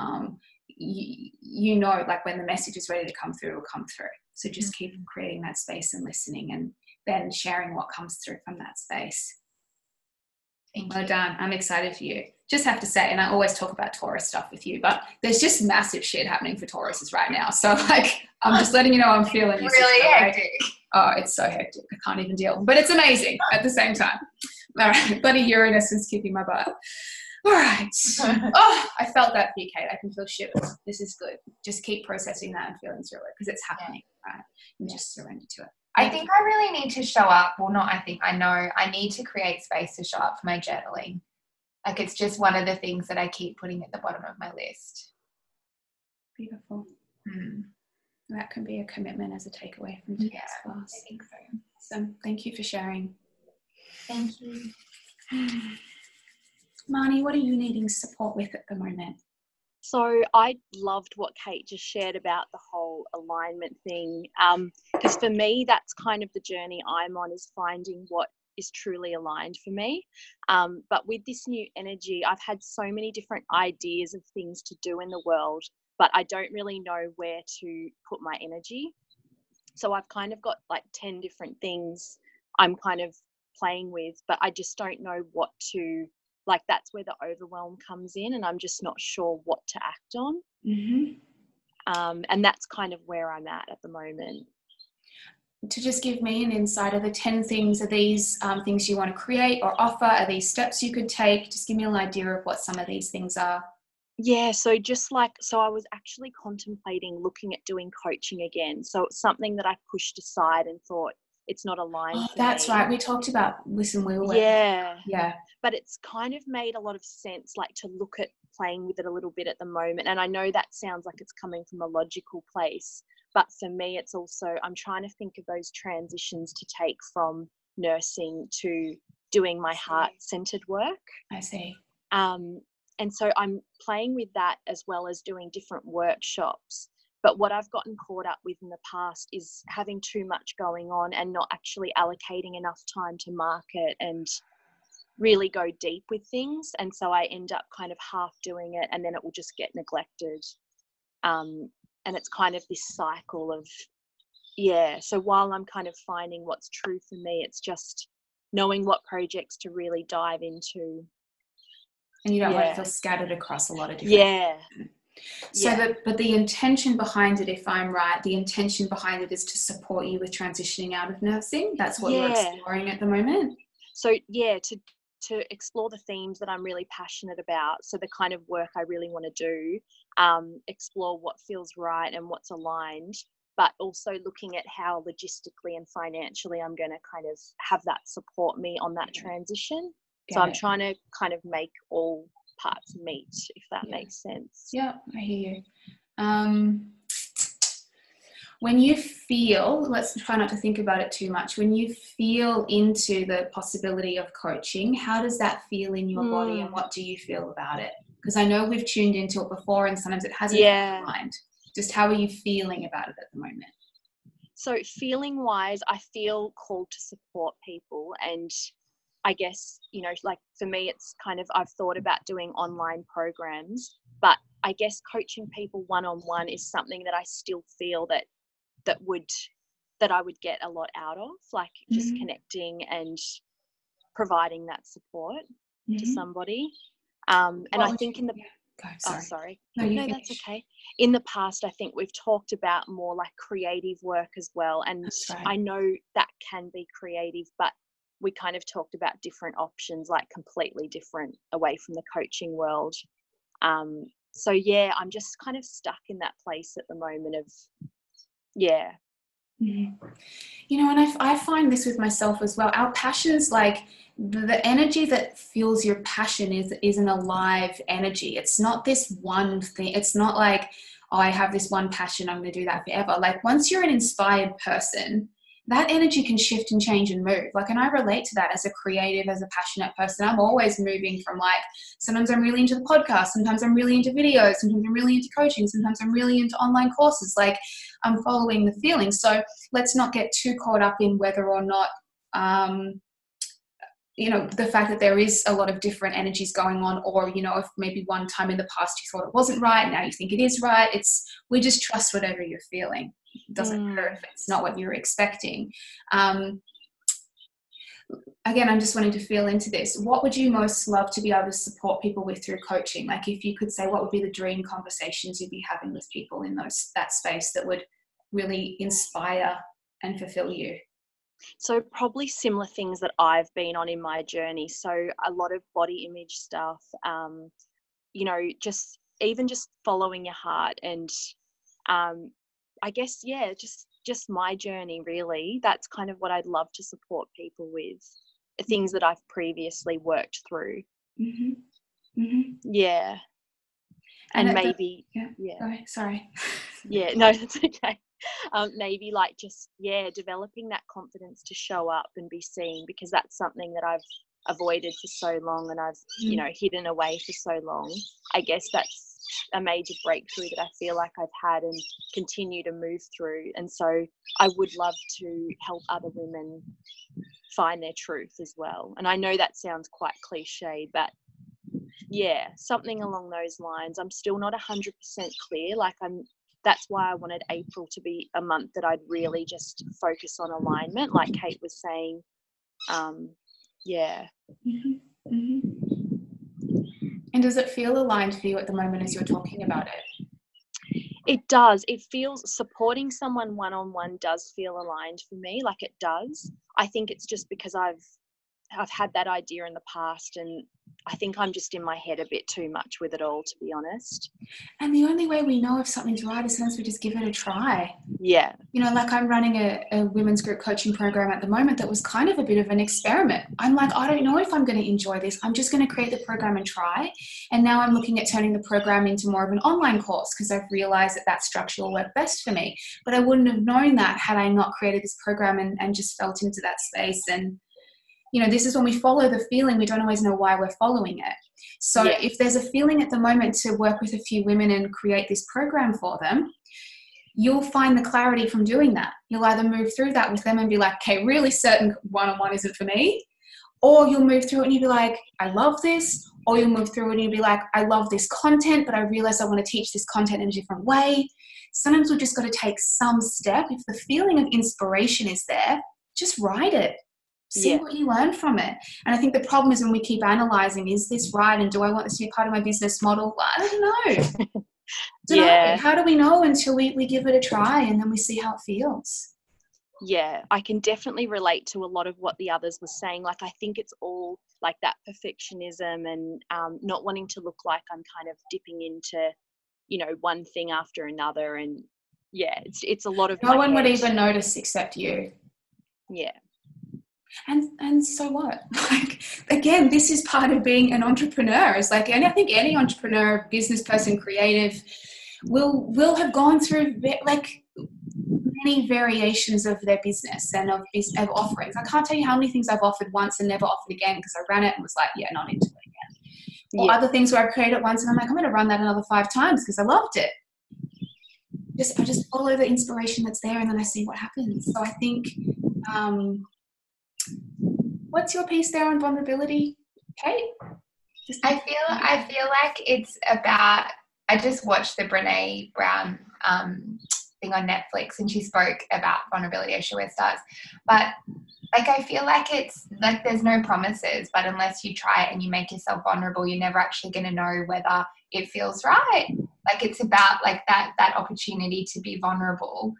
you know, like when the message is ready to come through, it'll come through. So just keep creating that space and listening, and then sharing what comes through from that space. Well done. I'm excited for you. Just have to say, and I always talk about Taurus stuff with you, but there's just massive shit happening for Tauruses right now. So like, I'm just letting you know I'm feeling this. Really hectic. Oh, it's so hectic. I can't even deal. But it's amazing at the same time. All right. Bloody Uranus is kicking my butt. All right. Oh, I felt that for you, Kate. I can feel shivers. This is good. Just keep processing that and feeling through it, because it's happening, right? And just surrender to it. I think I really need to show up. Well, not I think, I know I need to create space to show up for my journaling. Like, it's just one of the things that I keep putting at the bottom of my list. Beautiful. That can be a commitment as a takeaway from today's class. I think so. So thank you for sharing. Thank you. Marnie, what are you needing support with at the moment? So I loved what Kate just shared about the whole alignment thing, because for me, that's kind of the journey I'm on, is finding what is truly aligned for me. But with this new energy, I've had so many different ideas of things to do in the world, but I don't really know where to put my energy. So I've kind of got like 10 different things I'm kind of playing with, but I just don't know what to, like, that's where the overwhelm comes in, and I'm just not sure what to act on. And that's kind of where I'm at the moment. To just give me an insight, of the 10 things, are these things you want to create or offer? Are these steps you could take? Just give me an idea of what some of these things are. Yeah, so I was actually contemplating looking at doing coaching again. So it's something that I pushed aside and thought, it's not aligned. Oh, that's right. We talked about Listen Wheel. Yeah. But it's kind of made a lot of sense, like, to look at playing with it a little bit at the moment. And I know that sounds like it's coming from a logical place, but for me, it's also, I'm trying to think of those transitions to take from nursing to doing my heart-centered work. I see. And so I'm playing with that as well as doing different workshops. But what I've gotten caught up with in the past is having too much going on and not actually allocating enough time to market and really go deep with things. And so I end up kind of half doing it, and then it will just get neglected. And it's kind of this cycle of so while I'm kind of finding what's true for me, it's just knowing what projects to really dive into. And you don't want to feel scattered across a lot of different So but the intention behind it, if I'm right, the intention behind it is to support you with transitioning out of nursing. That's what you're exploring at the moment. So to explore the themes that I'm really passionate about. So the kind of work I really want to do, explore what feels right and what's aligned, but also looking at how logistically and financially I'm going to kind of have that support me on that transition. So I'm trying to kind of make all parts meet, if that makes sense. Yeah, I hear you. When you feel, let's try not to think about it too much, when you feel into the possibility of coaching, how does that feel in your body, and what do you feel about it? Because I know we've tuned into it before and sometimes it hasn't come to mind. Just how are you feeling about it at the moment? So feeling wise, I feel called to support people, and I guess, you know, like for me, it's kind of, I've thought about doing online programs, but I guess coaching people one-on-one is something that I still feel that I would get a lot out of, like just connecting and providing that support to somebody. And I think in the No, that's okay. In the past, I think we've talked about more like creative work as well, and I know that can be creative, but we kind of talked about different options, like completely different away from the coaching world. So yeah, I'm just kind of stuck in that place at the moment of You know, and I find this with myself as well. Our passions, like the energy that fuels your passion is an alive energy. It's not this one thing. It's not like, oh, I have this one passion, I'm going to do that forever. Like once you're an inspired person, that energy can shift and change and move. Like, and I relate to that as a creative, as a passionate person. I'm always moving from like, sometimes I'm really into the podcast, sometimes I'm really into videos, sometimes I'm really into coaching, sometimes I'm really into online courses. Like I'm following the feeling. So let's not get too caught up in whether or not, you know, the fact that there is a lot of different energies going on, or, you know, if maybe one time in the past you thought it wasn't right, now you think it is right. We just trust whatever you're feeling. It doesn't matter if it's not what you're expecting. Again, I'm just wanting to feel into this. What would you most love to be able to support people with through coaching? Like if you could say, what would be the dream conversations you'd be having with people in that space that would really inspire and fulfill you? So probably similar things that I've been on in my journey. So a lot of body image stuff, you know, just following your heart, and I guess, just my journey really. That's kind of what I'd love to support people with, things that I've previously worked through. Yeah. And maybe, Sorry. Yeah, no, that's okay. Maybe like just, developing that confidence to show up and be seen, because that's something that I've avoided for so long, and I've, you know, hidden away for so long. I guess that's a major breakthrough that I feel like I've had and continue to move through. And so I would love to help other women find their truth as well. And I know that sounds quite cliche, but something along those lines. I'm still not 100% clear. That's why I wanted April to be a month that I'd really just focus on alignment, like Kate was saying. And does it feel aligned for you at the moment as you're talking about it? It does. It feels, supporting someone one-on-one does feel aligned for me. Like it does. I think it's just because I've had that idea in the past, and I think I'm just in my head a bit too much with it all, to be honest. And the only way we know if something's right is once we just give it a try. Yeah. You know, like I'm running a women's group coaching program at the moment that was kind of a bit of an experiment. I'm like, I don't know if I'm going to enjoy this. I'm just going to create the program and try. And now I'm looking at turning the program into more of an online course, because I've realized that structure will work best for me. But I wouldn't have known that had I not created this program and just felt into that space. And you know, this is when we follow the feeling, we don't always know why we're following it. So if there's a feeling at the moment to work with a few women and create this program for them, you'll find the clarity from doing that. You'll either move through that with them and be like, okay, really certain one-on-one isn't for me, or you'll move through it and you'll be like, I love this, or you'll move through it and you'll be like, I love this content, but I realize I want to teach this content in a different way. Sometimes we've just got to take some step. If the feeling of inspiration is there, just write it. See what you learn from it. And I think the problem is when we keep analyzing, is this right? And do I want this to be part of my business model? I don't know. How do we know until we give it a try and then we see how it feels? Yeah, I can definitely relate to a lot of what the others were saying. Like, I think it's all like that perfectionism and not wanting to look like I'm kind of dipping into, you know, one thing after another. And yeah, it's a lot of no one would even notice except you. Yeah. And so what? Like, again, this is part of being an entrepreneur. It's like, and I think any entrepreneur, business person, creative will have gone through like many variations of their business and of offerings. I can't tell you how many things I've offered once and never offered again because I ran it and was like, yeah, not into it again. Or other things where I've created it once and I'm like, I'm going to run that another 5 times because I loved it. I just follow the inspiration that's there and then I see what happens. So I think, what's your piece there on vulnerability, Kate? I feel like it's about, I just watched the Brené Brown thing on Netflix and she spoke about vulnerability as where it starts. But like, I feel like it's like there's no promises, but unless you try it and you make yourself vulnerable, you're never actually going to know whether it feels right. Like, it's about like that opportunity to be vulnerable.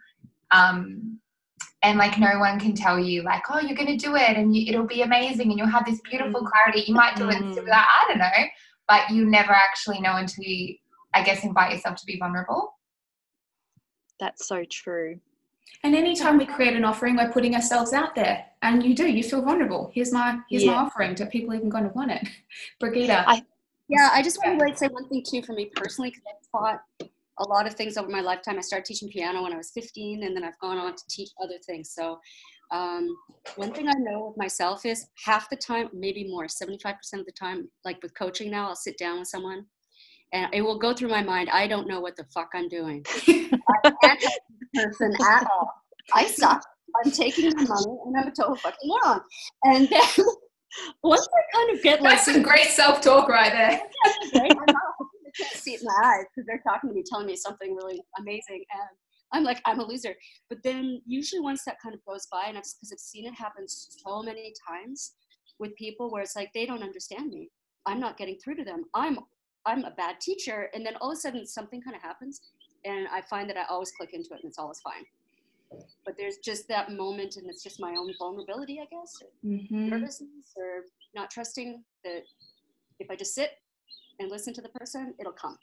And like, no one can tell you like, oh, you're going to do it and it'll be amazing and you'll have this beautiful clarity. You might do it without, I don't know, but you never actually know until you, I guess, invite yourself to be vulnerable. That's so true. And anytime we create an offering, we're putting ourselves out there, and you feel vulnerable. Here's my offering. Do people even going to want it? Brigitte. I just want to say one thing too for me personally, because I've taught a lot of things over my lifetime. I started teaching piano when I was 15, and then I've gone on to teach other things. So one thing I know with myself is half the time, maybe more, 75% of the time, like with coaching now, I'll sit down with someone and it will go through my mind, I don't know what the fuck I'm doing. I can't help the person at all. I suck. I'm taking the money and I'm a total fucking moron. And then once I kind of get like... That's some great self-talk right there. I can't see it in my eyes because they're talking to me, telling me something really amazing. And I'm like, I'm a loser. But then usually once that kind of goes by, and because I've seen it happen so many times with people where it's like, they don't understand me. I'm not getting through to them. I'm a bad teacher. And then all of a sudden something kind of happens and I find that I always click into it and it's always fine. But there's just that moment and it's just my own vulnerability, I guess, or nervousness or not trusting that if I just sit and listen to the person, it'll come.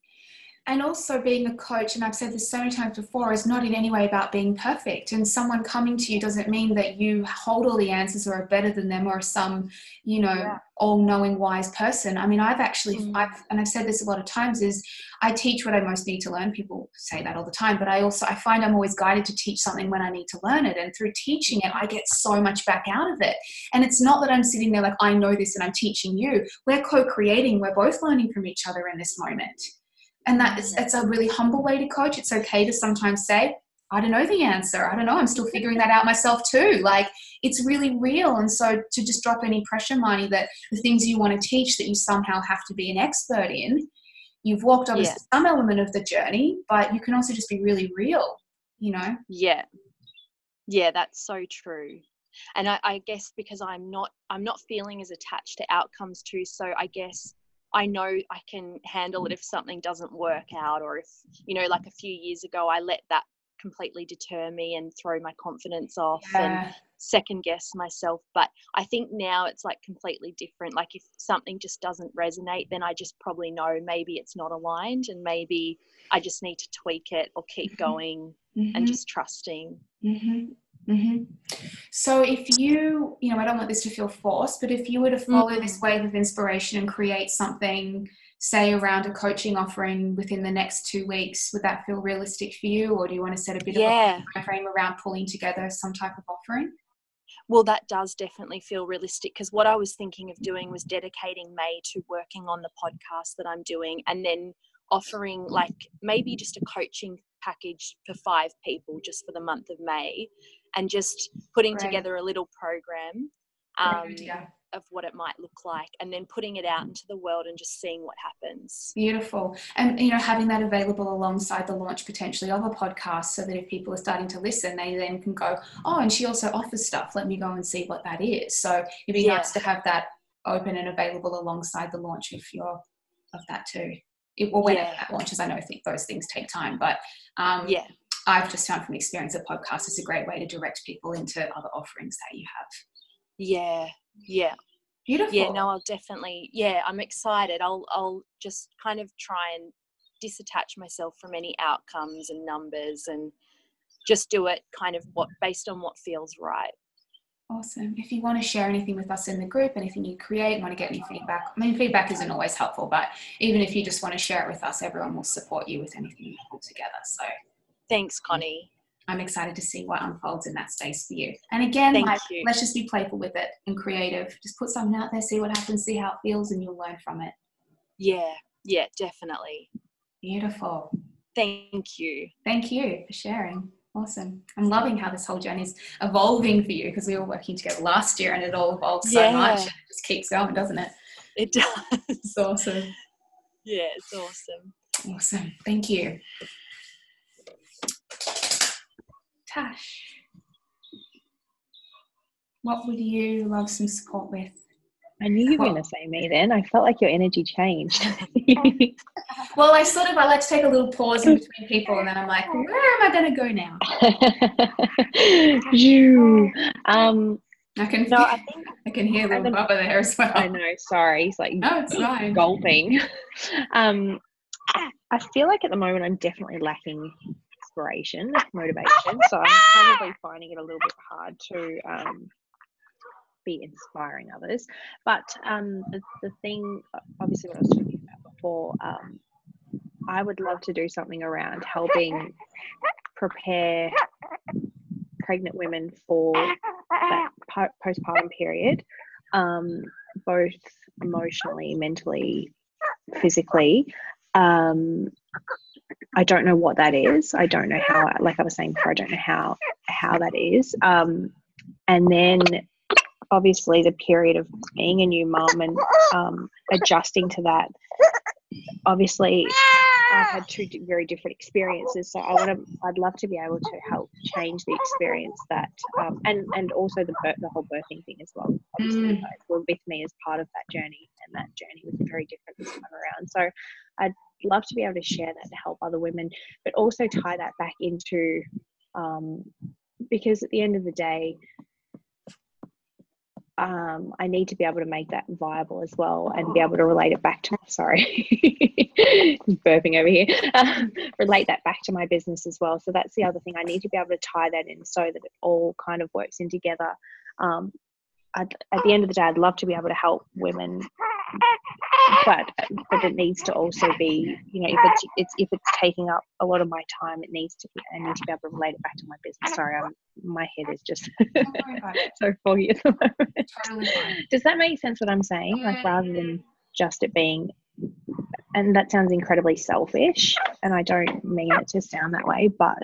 And also being a coach, and I've said this so many times before, is not in any way about being perfect. And someone coming to you doesn't mean that you hold all the answers or are better than them or some, all-knowing wise person. I mean, I've said this a lot of times, is I teach what I most need to learn. People say that all the time, but I find I'm always guided to teach something when I need to learn it. And through teaching it, I get so much back out of it. And it's not that I'm sitting there like, I know this and I'm teaching you. We're co-creating. We're both learning from each other in this moment. And it's a really humble way to coach. It's okay to sometimes say, I don't know the answer. I don't know. I'm still figuring that out myself too. Like, it's really real. And so to just drop any pressure, Marnie, that the things you want to teach that you somehow have to be an expert in, you've walked obviously some element of the journey, but you can also just be really real, Yeah. Yeah, that's so true. And I guess because I'm not feeling as attached to outcomes too. So I guess I know I can handle it if something doesn't work out, or if, like a few years ago, I let that completely deter me and throw my confidence off and second guess myself. But I think now it's like completely different. Like, if something just doesn't resonate, then I just probably know maybe it's not aligned and maybe I just need to tweak it or keep going and just trusting. So if you, I don't want this to feel forced, but if you were to follow this wave of inspiration and create something, say around a coaching offering within the next 2 weeks, would that feel realistic for you? Or do you want to set a bit of a time frame around pulling together some type of offering? Well, that does definitely feel realistic, because what I was thinking of doing was dedicating May to working on the podcast that I'm doing, and then offering like maybe just a coaching package for 5 people just for the month of May, and just putting together a little program. of what it might look like, and then putting it out into the world and just seeing what happens. Beautiful. And, you know, having that available alongside the launch potentially of a podcast, so that if people are starting to listen, they then can go, oh, and she also offers stuff. Let me go and see what that is. So it'd be nice to have that open and available alongside the launch of that too. Or whenever that launches. I think those things take time, but I've just found from experience a podcast is a great way to direct people into other offerings that you have. Yeah. Beautiful. Yeah, no, I'll definitely, I'm excited. I'll just kind of try and disattach myself from any outcomes and numbers, and just do it kind of based on what feels right. Awesome. If you want to share anything with us in the group, anything you create, want to get any feedback, I mean, feedback isn't always helpful, but even if you just want to share it with us, everyone will support you with anything you put together. So thanks, Connie. I'm excited to see what unfolds in that space for you. And again, let's just be playful with it and creative. Just put something out there, see what happens, see how it feels, and you'll learn from it. Yeah, definitely. Beautiful. Thank you. Thank you for sharing. Awesome. I'm loving how this whole journey is evolving for you, because we were working together last year and it all evolved so much. It just keeps going, doesn't it? It does. It's awesome. Yeah, it's awesome. Awesome. Thank you. Tash, what would you love some support with? I knew you were going to say me then. I felt like your energy changed. Well, I like to take a little pause in between people, and then I'm like, where am I going to go now? I can hear little Bubba there as well. I know, sorry. He's like, no, it's fine. Gulping. I feel like at the moment I'm definitely lacking inspiration, motivation. So I'm probably finding it a little bit hard to be inspiring others. But the thing, obviously what I was talking about before, I would love to do something around helping prepare pregnant women for that postpartum period, both emotionally, mentally, physically. I don't know what that is. I don't know how, like I was saying before, I don't know how that is. And then obviously the period of being a new mum and adjusting to that. Obviously I've had two very different experiences, so I'd love to be able to help change the experience that and also the whole birthing thing as well. Obviously you guys were with me as part of that journey, and that journey was very different this time around. So I'd love to be able to share that to help other women, but also tie that back into because at the end of the day, I need to be able to make that viable as well, and be able to relate it back to burping over here, relate that back to my business as well. So that's the other thing. I need to be able to tie that in so that it all kind of works in together. At the end of the day, I'd love to be able to help women, but it needs to also be, you know, if it's taking up a lot of my time, I need to be able to relate it back to my business. Sorry, my head is just so foggy at the moment. Totally fine. Does that make sense what I'm saying? Like, rather than just it being, and that sounds incredibly selfish, and I don't mean it to sound that way, but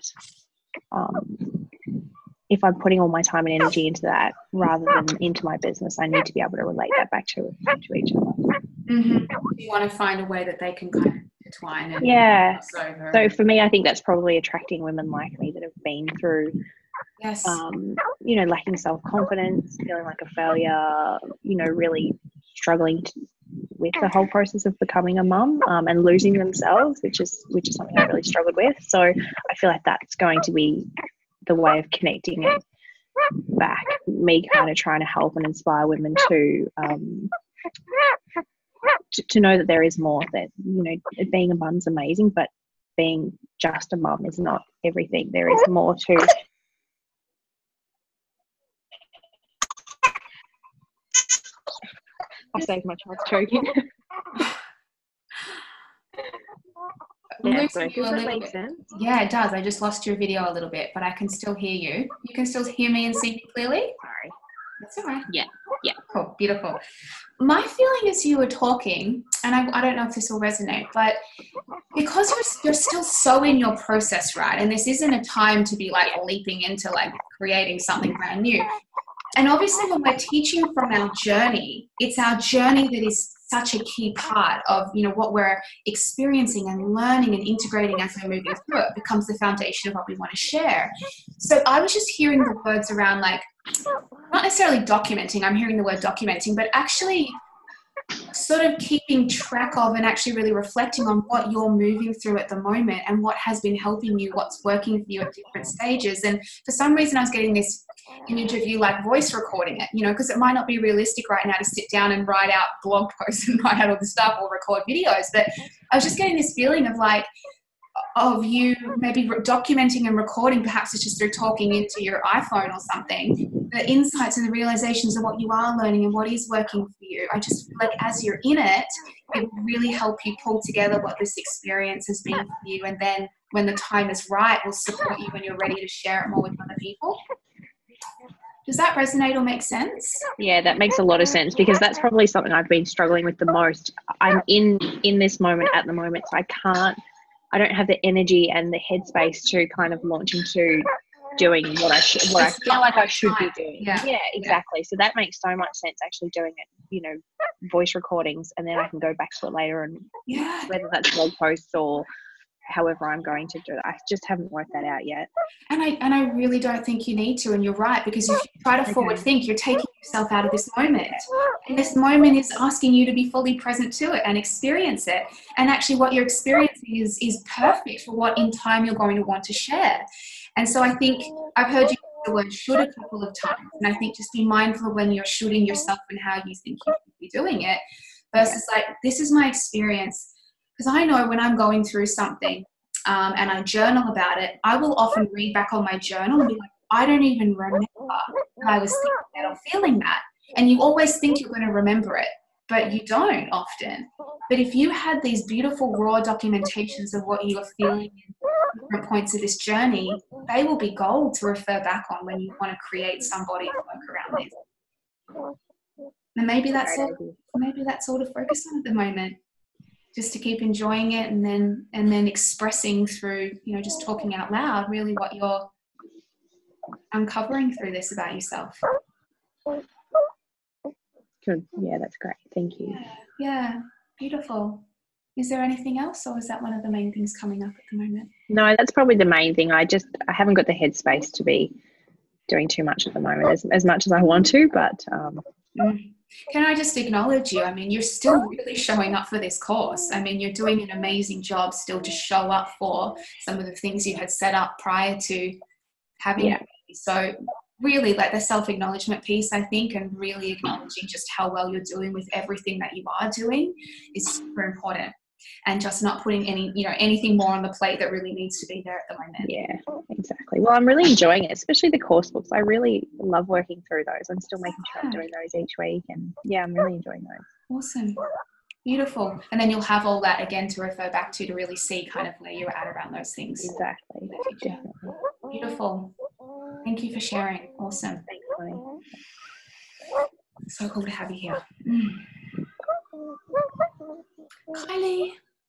if I'm putting all my time and energy into that rather than into my business, I need to be able to relate that back to each other. Mm-hmm. You want to find a way that they can kind of intertwine. And so for me, I think that's probably attracting women like me that have been through, you know, lacking self-confidence, feeling like a failure, you know, really struggling with the whole process of becoming a mum, and losing themselves, which is something I really struggled with. So I feel like that's going to be the way of connecting it back, me kind of trying to help and inspire women to know that there is more, that, you know, being a mum's amazing, but being just a mum is not everything. There is more to I saved my child's choking. Yeah, so does that make sense? Yeah, it does. I just lost your video a little bit, but I can still hear you. You can still hear me and see me clearly? Sorry. That's all right. Yeah. Cool. Beautiful. My feeling as you were talking, and I don't know if this will resonate, but because you're still so in your process, right? And this isn't a time to be like leaping into like creating something brand new. And obviously when we're teaching from our journey, it's our journey that is such a key part of, you know, what we're experiencing and learning and integrating as we're moving through it becomes the foundation of what we want to share. So I was just hearing the words around, like, not necessarily documenting, I'm hearing the word documenting, but actually sort of keeping track of and actually really reflecting on what you're moving through at the moment and what has been helping you, what's working for you at different stages. And for some reason I was getting this image of you like voice recording it, you know, because it might not be realistic right now to sit down and write out blog posts and write out all the stuff or record videos, but I was just getting this feeling of like, of you maybe documenting and recording, perhaps it's just through talking into your iPhone or something, the insights and the realizations of what you are learning and what is working for you. I just feel like as you're in it, it will really help you pull together what this experience has been for you, and then when the time is right, will support you when you're ready to share it more with other people. Does that resonate or make sense? Yeah, that makes a lot of sense, because that's probably something I've been struggling with the most. I'm in this moment at the moment, so I don't have the energy and the headspace to kind of launch into doing what I feel like I should be doing. Yeah, exactly. So that makes so much sense, actually doing it, you know, voice recordings, and then I can go back to it later, and whether that's blog posts or however I'm going to do it. I just haven't worked that out yet. And I really don't think you need to, and you're right, because if you try to forward think, you're taking yourself out of this moment. And this moment is asking you to be fully present to it and experience it. And actually what you're experiencing is perfect for what in time you're going to want to share. And so I think I've heard you use the word should a couple of times. And I think just be mindful of when you're shooting yourself and how you think you should be doing it versus like, this is my experience. Because I know when I'm going through something and I journal about it, I will often read back on my journal and be like, I don't even remember that I was thinking that or feeling that. And you always think you're going to remember it, but you don't often. But if you had these beautiful raw documentations of what you are feeling at different points of this journey, they will be gold to refer back on when you want to create some body of work around this. And maybe that's all to focus on at the moment. Just to keep enjoying it and then expressing through, you know, just talking out loud, really what you're uncovering through this about yourself. Good. Yeah, that's great. Thank you. Yeah, beautiful. Is there anything else, or is that one of the main things coming up at the moment? No, that's probably the main thing. I haven't got the headspace to be doing too much at the moment, as much as I want to, but Can I just acknowledge you? I mean, you're still really showing up for this course. I mean, you're doing an amazing job still to show up for some of the things you had set up prior to having it. So really, like the self-acknowledgement piece, I think, and really acknowledging just how well you're doing with everything that you are doing is super important. And just not putting anything more on the plate that really needs to be there at the moment. Yeah, exactly. Well, I'm really enjoying it, especially the course books. I really love working through those. I'm still making sure I'm doing those each week, and yeah, I'm really enjoying those. Awesome. Beautiful. And then you'll have all that again to refer back to really see kind of where you're at around those things. Exactly. Definitely. Beautiful. Thank you for sharing. Awesome. Thanks, Connie. So cool to have you here. Kylie.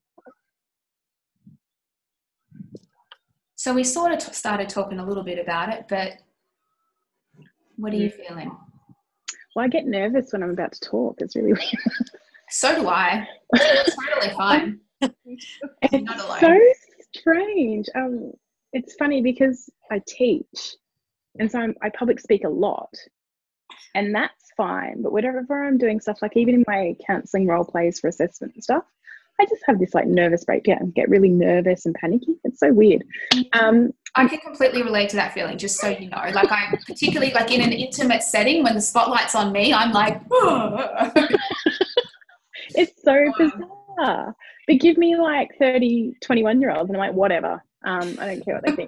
So we sort of started talking a little bit about it, but what are you feeling? Well, I get nervous when I'm about to talk. It's really weird. So do I. It's totally fine. It's not alone. So strange. It's funny because I teach, and so I public speak a lot, and that's fine. But whenever I'm doing stuff, like even in my counselling role plays for assessment and stuff, I just have this like nervous breakdown, get really nervous and panicky. It's so weird. I can completely relate to that feeling, just so you know. Like I particularly like in an intimate setting when the spotlight's on me, I'm like, It's so bizarre. But give me like 30, 21-year-olds and I'm like, whatever. I don't care what they think.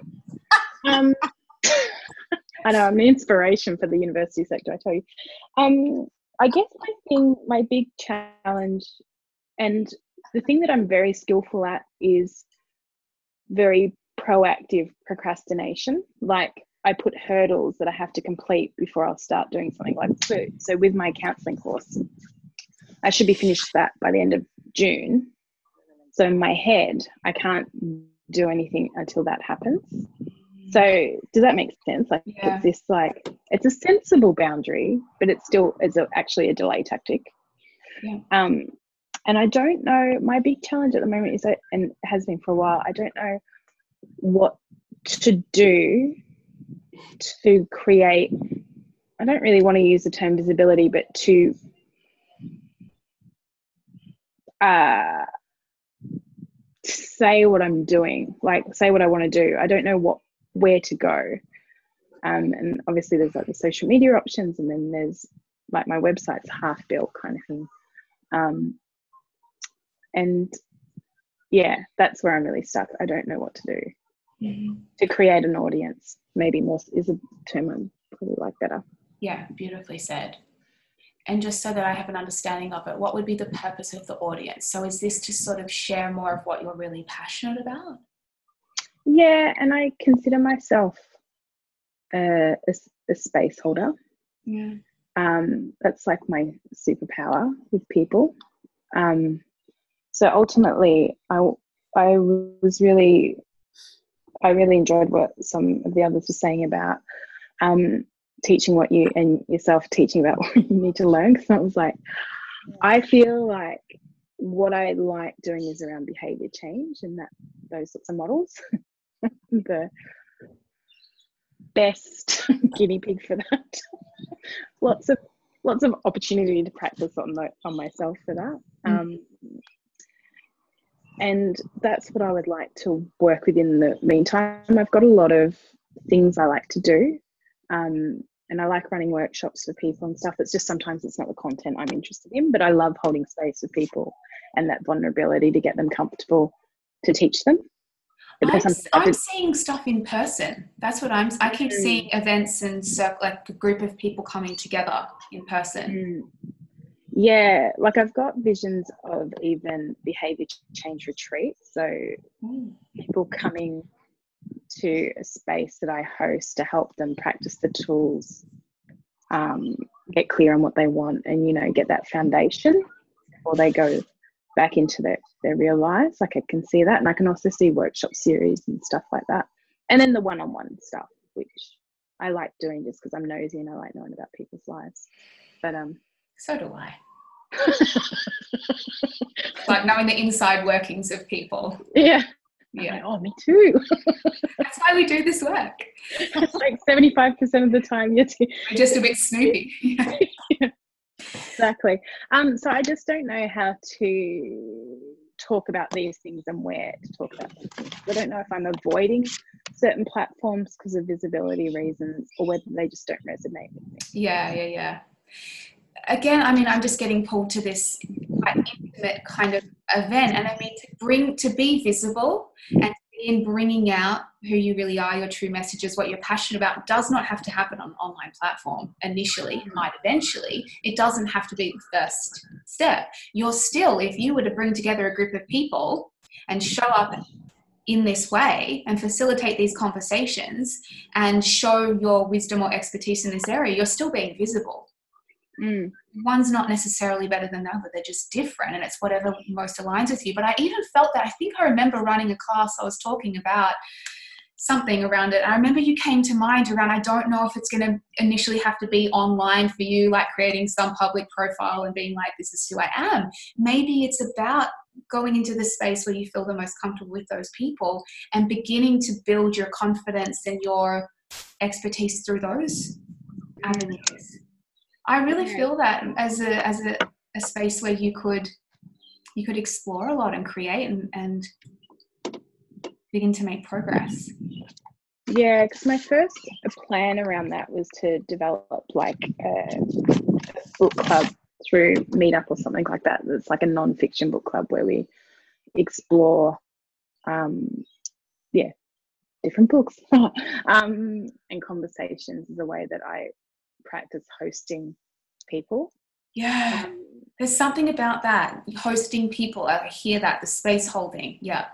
I know, I'm an inspiration for the university sector, I tell you. I guess my big challenge, and the thing that I'm very skillful at, is very proactive procrastination. Like I put hurdles that I have to complete before I'll start doing something like food. So with my counselling course, I should be finished that by the end of June. So in my head, I can't do anything until that happens. So does that make sense? Like Yeah. it's this like it's a sensible boundary, but it's actually a delay tactic. Yeah. And I don't know, my big challenge at the moment is that, and has been for a while, I don't know what to do to create, I don't really want to use the term visibility, but to say what I'm doing, like say what I want to do. I don't know where to go. And obviously there's like the social media options, and then there's like my website's half built kind of thing. And yeah, that's where I'm really stuck. I don't know what to do to create an audience. Maybe more is a term I probably like better. Yeah, beautifully said. And just so that I have an understanding of it, what would be the purpose of the audience? So is this to sort of share more of what you're really passionate about? Yeah, and I consider myself a space holder. Yeah. That's like my superpower with people. So ultimately, I really enjoyed what some of the others were saying about teaching what you and yourself teaching about what you need to learn. Because I was like, I feel like what I like doing is around behavior change and those sorts of models. The best guinea pig for that. lots of opportunity to practice on myself for that. And that's what I would like to work with in the meantime. I've got a lot of things I like to do. And I like running workshops for people and stuff. It's just sometimes it's not the content I'm interested in, but I love holding space with people and that vulnerability to get them comfortable to teach them. I'm seeing stuff in person. That's what I keep seeing events and like a group of people coming together in person. Yeah, like I've got visions of even behavior change retreats. So people coming to a space that I host to help them practice the tools, get clear on what they want, and get that foundation before they go back into their real lives. Like I can see that, and I can also see workshop series and stuff like that, and then the one-on-one stuff, which I like doing just because I'm nosy and I like knowing about people's lives. But so do I. Like knowing the inside workings of people. Yeah. Yeah. Oh, me too. That's why we do this work. It's like 75% of the time we're just a bit snoopy. Yeah. Exactly. So I just don't know how to talk about these things and where to talk about these things. I don't know if I'm avoiding certain platforms because of visibility reasons or whether they just don't resonate with me. Yeah. Again, I mean, I'm just getting pulled to this quite intimate kind of event, and I mean to be visible and in bringing out who you really are, your true messages, what you're passionate about, does not have to happen on an online platform initially. It might eventually. It doesn't have to be the first step. You're still, if you were to bring together a group of people and show up in this way and facilitate these conversations and show your wisdom or expertise in this area, you're still being visible. One's not necessarily better than the other, they're just different, and it's whatever most aligns with you. But I even felt that, I think I remember running a class, I was talking about something around it. I remember you came to mind around, I don't know if it's going to initially have to be online for you, like creating some public profile and being like, this is who I am. Maybe it's about going into the space where you feel the most comfortable with those people and beginning to build your confidence and your expertise through those avenues. I really feel that as a space where you could explore a lot and create and begin to make progress. Yeah, because my first plan around that was to develop like a book club through Meetup or something like that. It's like a non-fiction book club where we explore, different books and conversations is a way that I practice hosting people. Yeah, there's something about that, hosting people. I hear that, the space holding. Yeah.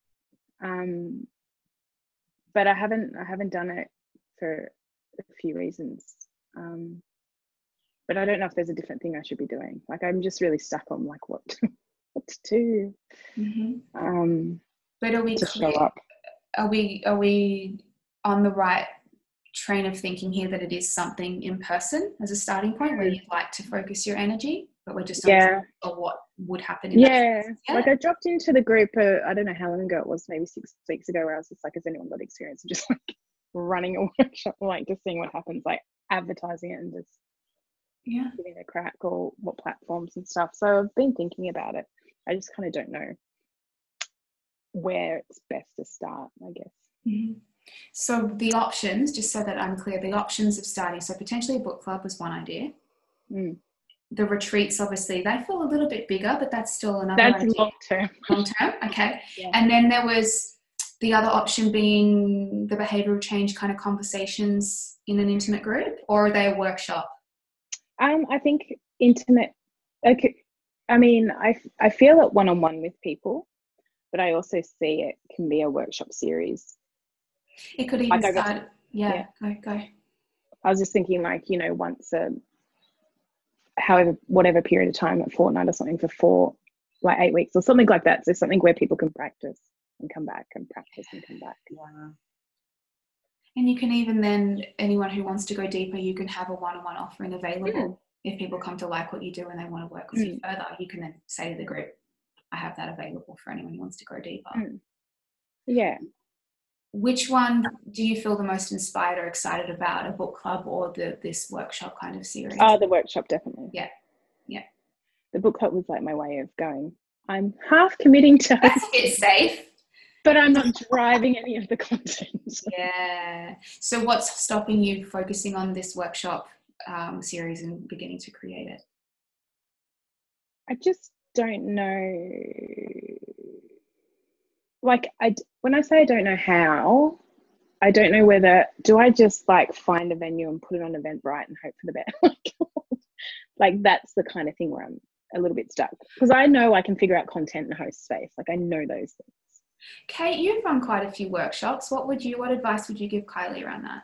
But I haven't done it for a few reasons. But I don't know if there's a different thing I should be doing. Like I'm just really stuck on like what to do. But are we to show up? Are we on the right train of thinking here that it is something in person as a starting point where you'd like to focus your energy, but we're just not sure what would happen in that sense yet. Like I dropped into the group, I don't know how long ago it was, maybe 6 weeks ago, where I was just like, has anyone got experience of just like running a workshop, like just seeing what happens, like advertising it and just giving it a crack, or what platforms and stuff. So I've been thinking about it. I just kind of don't know where it's best to start, I guess. Mm-hmm. So the options, just so that I'm clear, the options of starting, so potentially a book club was one idea. The retreats, obviously, they feel a little bit bigger, but that's still another idea. That's long term. Long term, okay. Yeah. And then there was the other option being the behavioural change kind of conversations in an intimate group, or are they a workshop? I think intimate, okay. I mean, I feel it one-on-one with people, but I also see it can be a workshop series. It could even like start, go. I was just thinking, like, you know, once whatever period of time, a fortnight or something, for 8 weeks or something like that. So something where people can practice and come back and practice and come back. Wow. And you can even then, anyone who wants to go deeper, you can have a one-on-one offering available. If people come to like what you do and they want to work with you further, you can then say to the group, I have that available for anyone who wants to go deeper. Yeah. Which one do you feel the most inspired or excited about, a book club or this workshop kind of series? Oh, the workshop, definitely. Yeah. The book club was like my way of going, I'm half committing to That's a bit safe. But I'm not driving any of the content. Yeah. So what's stopping you focusing on this workshop series and beginning to create it? I just don't know. Like, when I say I don't know how, I don't know whether, do I just like find a venue and put it on Eventbrite and hope for the best? Like that's the kind of thing where I'm a little bit stuck, because I know I can figure out content and host space. Like I know those things. Kate, you've run quite a few workshops. What advice would you give Kylie around that?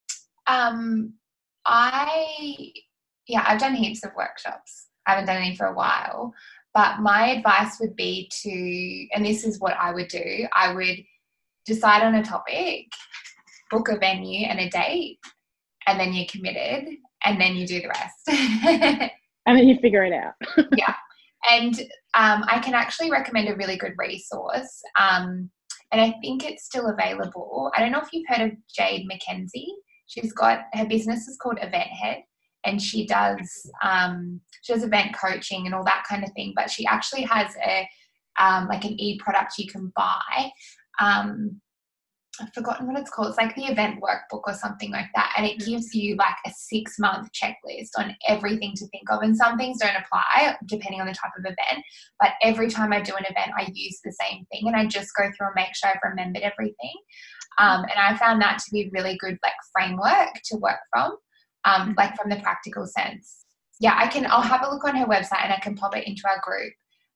I've done heaps of workshops. I haven't done any for a while, but my advice would be to, and this is what I would do, I would decide on a topic, book a venue and a date, and then you're committed, and then you do the rest. And then you figure it out. Yeah. And I can actually recommend a really good resource. And I think it's still available. I don't know if you've heard of Jade McKenzie. She's got, her business is called Event Head, and she does event coaching and all that kind of thing. But she actually has like an e-product you can buy. I've forgotten what it's called. It's like the event workbook or something like that. And it gives you like a 6-month checklist on everything to think of. And some things don't apply depending on the type of event. But every time I do an event, I use the same thing, and I just go through and make sure I've remembered everything. And I found that to be a really good like framework to work from, like from the practical sense. Yeah, I'll have a look on her website and I can pop it into our group.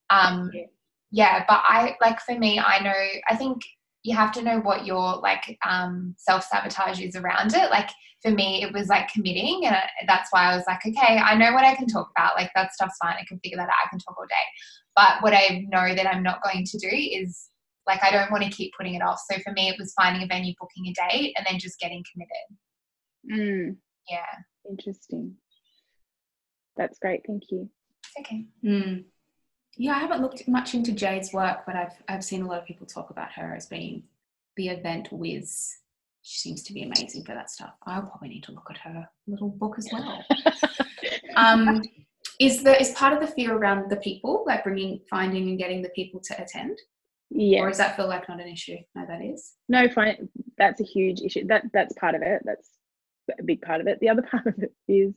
But for me, I think you have to know what your like self-sabotage is around it. Like for me, it was like committing, and that's why I was like, okay, I know what I can talk about. Like that stuff's fine. I can figure that out. I can talk all day. But what I know that I'm not going to do is like, I don't want to keep putting it off. So for me, it was finding a venue, booking a date, and then just getting committed. Yeah. Interesting. That's great. Thank you. It's okay. Yeah, I haven't looked much into Jade's work, but I've seen a lot of people talk about her as being the event whiz. She seems to be amazing for that stuff. I'll probably need to look at her little book as well. Is part of the fear around the people, like finding and getting the people to attend? Yeah. Or does that feel like not an issue? No, that is. No, fine. That's a huge issue. That's part of it. That's a big part of it. The other part of it is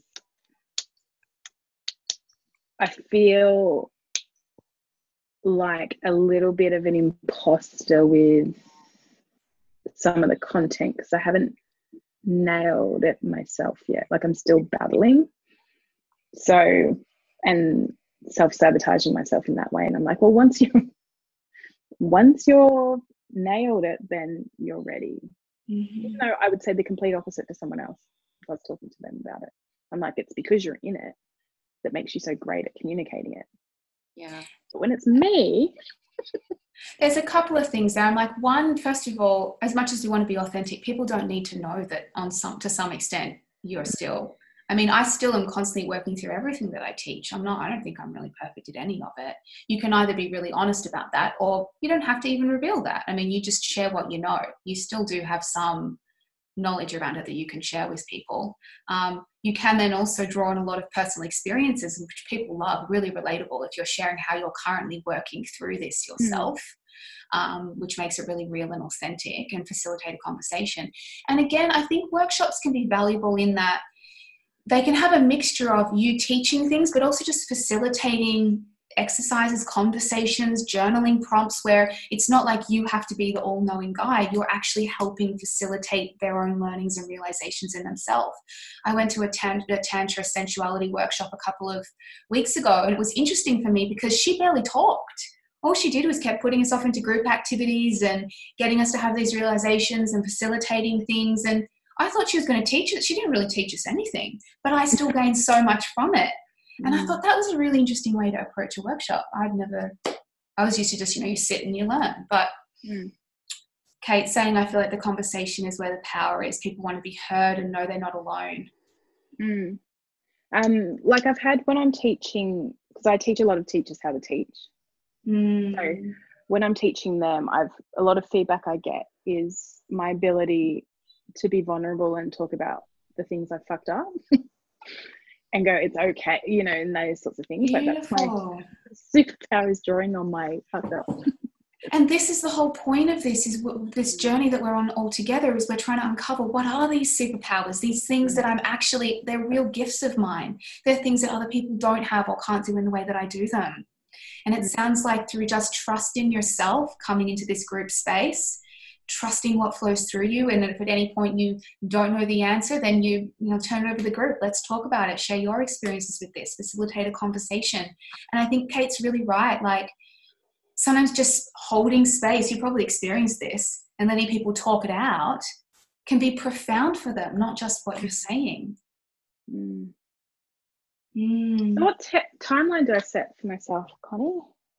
I feel like a little bit of an imposter with some of the content because I haven't nailed it myself yet. Like I'm still battling. So, and self-sabotaging myself in that way. And I'm like, well, once you're nailed it, then you're ready. Even though I would say the complete opposite to someone else if I was talking to them about it. I'm like, it's because you're in it that makes you so great at communicating it. Yeah. But when it's me, There's a couple of things there. I'm like, one, first of all, as much as we want to be authentic, people don't need to know that to some extent you're still, I mean, I still am constantly working through everything that I teach. I don't think I'm really perfect at any of it. You can either be really honest about that, or you don't have to even reveal that. I mean, you just share what you know. You still do have some knowledge around it that you can share with people. You can then also draw on a lot of personal experiences, which people love, really relatable if you're sharing how you're currently working through this yourself, which makes it really real and authentic and facilitate a conversation. And again, I think workshops can be valuable in that they can have a mixture of you teaching things, but also just facilitating exercises, conversations, journaling prompts, where it's not like you have to be the all-knowing guide. You're actually helping facilitate their own learnings and realizations in themselves. I went to a Tantra sensuality workshop a couple of weeks ago, and it was interesting for me because she barely talked. All she did was kept putting us off into group activities and getting us to have these realizations and facilitating things. And I thought she was going to teach us. She didn't really teach us anything, but I still gained so much from it. And I thought that was a really interesting way to approach a workshop. I was used to just, you sit and you learn. But Kate saying, I feel like the conversation is where the power is. People want to be heard and know they're not alone. Like I've had when I'm teaching, because I teach a lot of teachers how to teach. So when I'm teaching them, a lot of feedback I get is my ability to be vulnerable and talk about the things I fucked up. And go, it's okay, and those sorts of things. Like that's my superpower, is drawing on my fucked up. And this is the whole point of this, is this journey that we're on all together, is we're trying to uncover what are these superpowers, these things that they're real gifts of mine. They're things that other people don't have or can't do in the way that I do them. And it sounds like through just trusting yourself, coming into this group space, trusting what flows through you, and if at any point you don't know the answer, then you turn it over to the group. Let's talk about it. Share your experiences with this. Facilitate a conversation. And I think Kate's really right. Like sometimes just holding space, you probably experienced this, and letting people talk it out can be profound for them, not just what you're saying. So what timeline do I set for myself, Connie?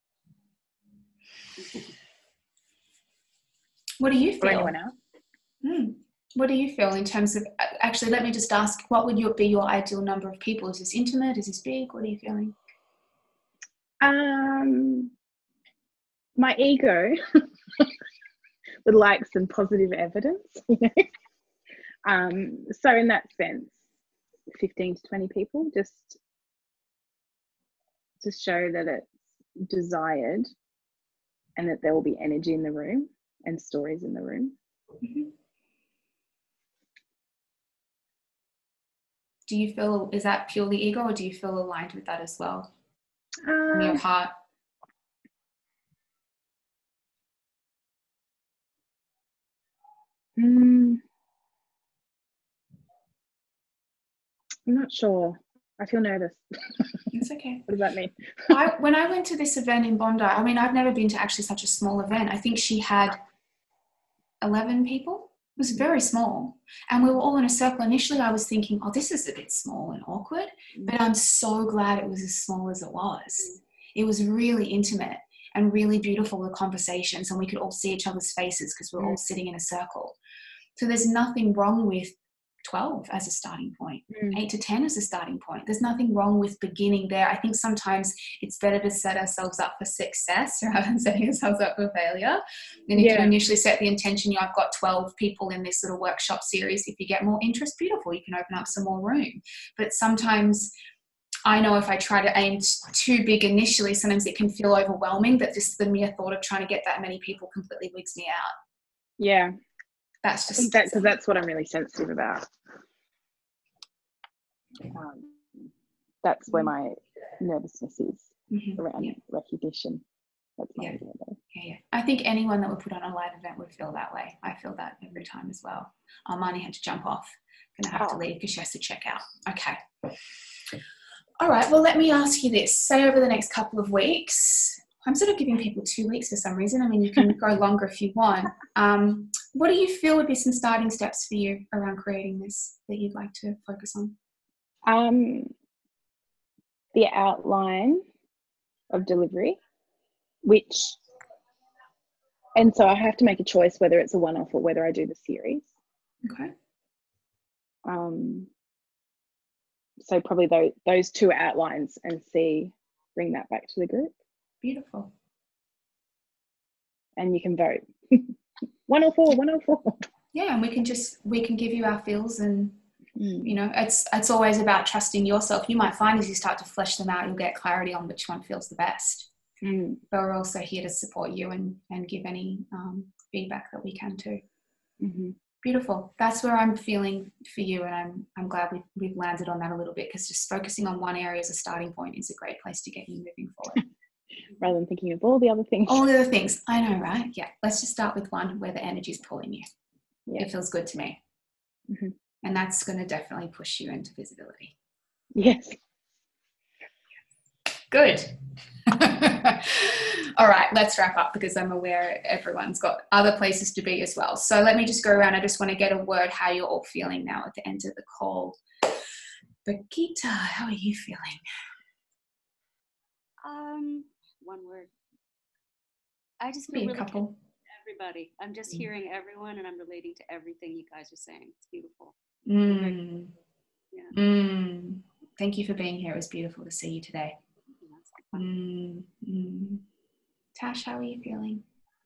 What do you feel? Or anyone else? What do you feel in terms of, actually, let me just ask, what would be your ideal number of people? Is this intimate? Is this big? What are you feeling? My ego would like some positive evidence. So in that sense, 15 to 20 people, just to show that it's desired and that there will be energy in the room and stories in the room. Do you feel, is that purely ego, or do you feel aligned with that as well? From your heart? I'm not sure. I feel nervous. It's okay. What does that mean? When I went to this event in Bondi, I mean, I've never been to actually such a small event. I think she had 11 people. It was very small. And we were all in a circle. Initially, I was thinking, oh, this is a bit small and awkward. But I'm so glad it was as small as it was. It was really intimate and really beautiful, the conversations. And we could all see each other's faces because we were all sitting in a circle. So there's nothing wrong with 12 as a starting point, 8 to 10 as a starting point. There's nothing wrong with beginning there. I think sometimes it's better to set ourselves up for success rather than setting ourselves up for failure. And if you initially set the intention, I've got 12 people in this little workshop series. If you get more interest, beautiful, you can open up some more room. But sometimes I know if I try to aim too big initially, sometimes it can feel overwhelming, that just the mere thought of trying to get that many people completely wigs me out. Yeah. That's just because that's what I'm really sensitive about. That's where my nervousness is, around recognition. That's my idea though. Yeah. I think anyone that would put on a live event would feel that way. I feel that every time as well. Marnie had to jump off. Gonna have to leave because she has to check out. Okay. All right. Well, let me ask you this. Say over the next couple of weeks, I'm sort of giving people 2 weeks for some reason. I mean, you can go longer if you want. What do you feel would be some starting steps for you around creating this that you'd like to focus on? The outline of delivery, which And so I have to make a choice whether it's a one-off or whether I do the series. Okay. So probably those two outlines and bring that back to the group. Beautiful. And you can vote. 104, 104. Yeah, and we can give you our feels, and you know, it's always about trusting yourself. You might find as you start to flesh them out, you'll get clarity on which one feels the best. But we're also here to support you and give any feedback that we can too. Beautiful. That's where I'm feeling for you, and I'm glad we've landed on that a little bit, because just focusing on one area as a starting point is a great place to get you moving forward. Rather than thinking of all the other things. All the other things. I know, right? Yeah. Let's just start with one where the energy's pulling you. Yeah. It feels good to me. And that's going to definitely push you into visibility. Yes. Good. All right, let's wrap up, because I'm aware everyone's got other places to be as well. So let me just go around. I just want to get a word how you're all feeling now at the end of the call. Birgitta, how are you feeling? One word. I just Be feel a really couple. everybody. I'm just hearing everyone, and I'm relating to everything you guys are saying. It's beautiful. Thank you for being here. It was beautiful to see you today. Tash, how are you feeling?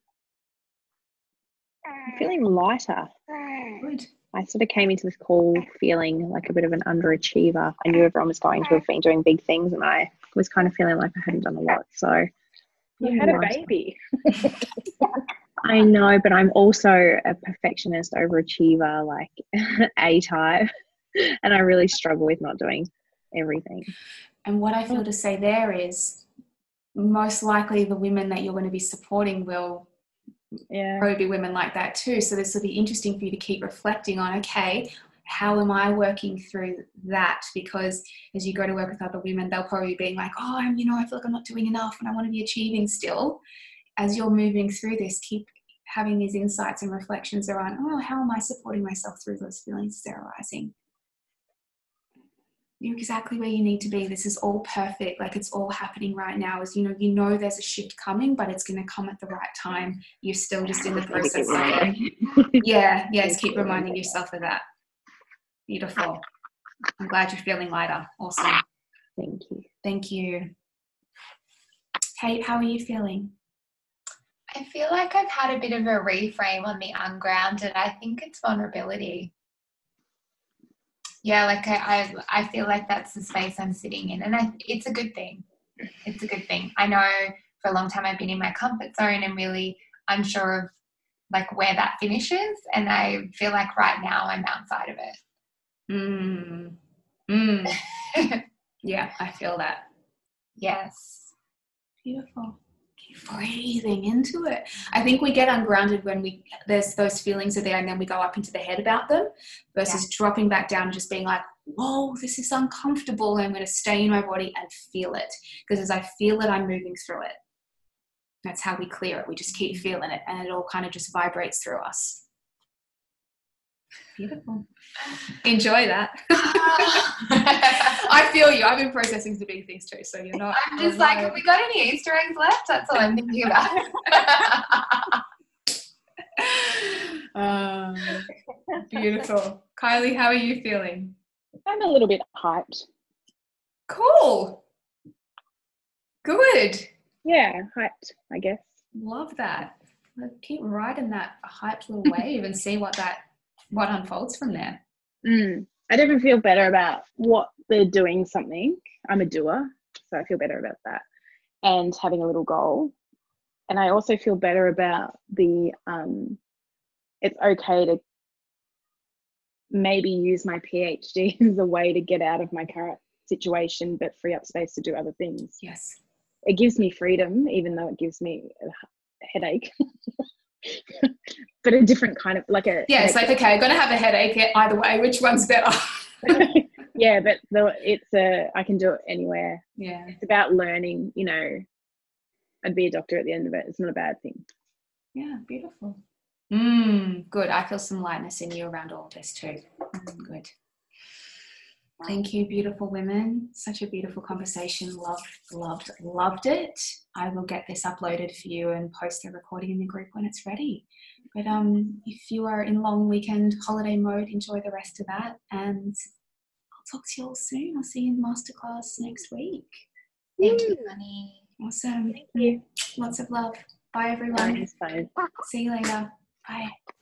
I'm feeling lighter. Good. I sort of came into this call feeling like a bit of an underachiever. I knew everyone was going to have been doing big things, and I was kind of feeling like I hadn't done a lot. So you had a baby. I know, but I'm also a perfectionist, overachiever, like A-type, and I really struggle with not doing everything. And what I feel to say there is, most likely the women that you're going to be supporting will probably be women like that too. So this will be interesting for you to keep reflecting on, okay, how am I working through that? Because as you go to work with other women, they'll probably be like, oh, I feel like I'm not doing enough and I want to be achieving still. As you're moving through this, keep having these insights and reflections around, oh, how am I supporting myself through those feelings that are arising? You're exactly where you need to be. This is all perfect. Like, it's all happening right now. As you know there's a shift coming, but it's going to come at the right time. You're still just in the process of it. Just keep reminding yourself of that. Beautiful. I'm glad you're feeling lighter. Awesome. Thank you. Thank you. Kate, how are you feeling? I feel like I've had a bit of a reframe on the ungrounded. I think it's vulnerability. Yeah, like I feel like that's the space I'm sitting in, and it's a good thing. It's a good thing. I know for a long time I've been in my comfort zone and really unsure of like where that finishes, and I feel like right now I'm outside of it. Yeah, I feel that. Yes. Beautiful. Keep breathing into it. I think we get ungrounded when there's those feelings are there, and then we go up into the head about them, versus dropping back down and just being like, whoa, this is uncomfortable, and I'm going to stay in my body and feel it. Because as I feel it, I'm moving through it. That's how we clear it. We just keep feeling it, and it all kind of just vibrates through us. Beautiful. Enjoy that. I feel you. I've been processing some big things too, so you're not. I'm just like, have we got any Easter eggs left? That's all I'm thinking about. Beautiful. Kylie, how are you feeling? I'm a little bit hyped. Cool. Good. Yeah, hyped, I guess. Love that. Let's keep riding that hyped little wave and see what unfolds from there. I definitely feel better about what they're doing something. I'm a doer, so I feel better about that. And having a little goal. And I also feel better about the it's okay to maybe use my PhD as a way to get out of my current situation, but free up space to do other things. Yes. It gives me freedom, even though it gives me a headache. But a different kind of it's like, okay, I'm gonna have a headache either way. Which one's better? Yeah, but I can do it anywhere. Yeah, it's about learning. I'd be a doctor at the end of it. It's not a bad thing. Yeah, beautiful. Good. I feel some lightness in you around all of this too. Good. Thank you, beautiful women. Such a beautiful conversation. Loved it. I will get this uploaded for you and post the recording in the group when it's ready. But if you are in long weekend holiday mode, enjoy the rest of that. And I'll talk to you all soon. I'll see you in masterclass next week. Thank you, honey. Awesome. Thank you. Lots of love. Bye, everyone. Bye. See you later. Bye.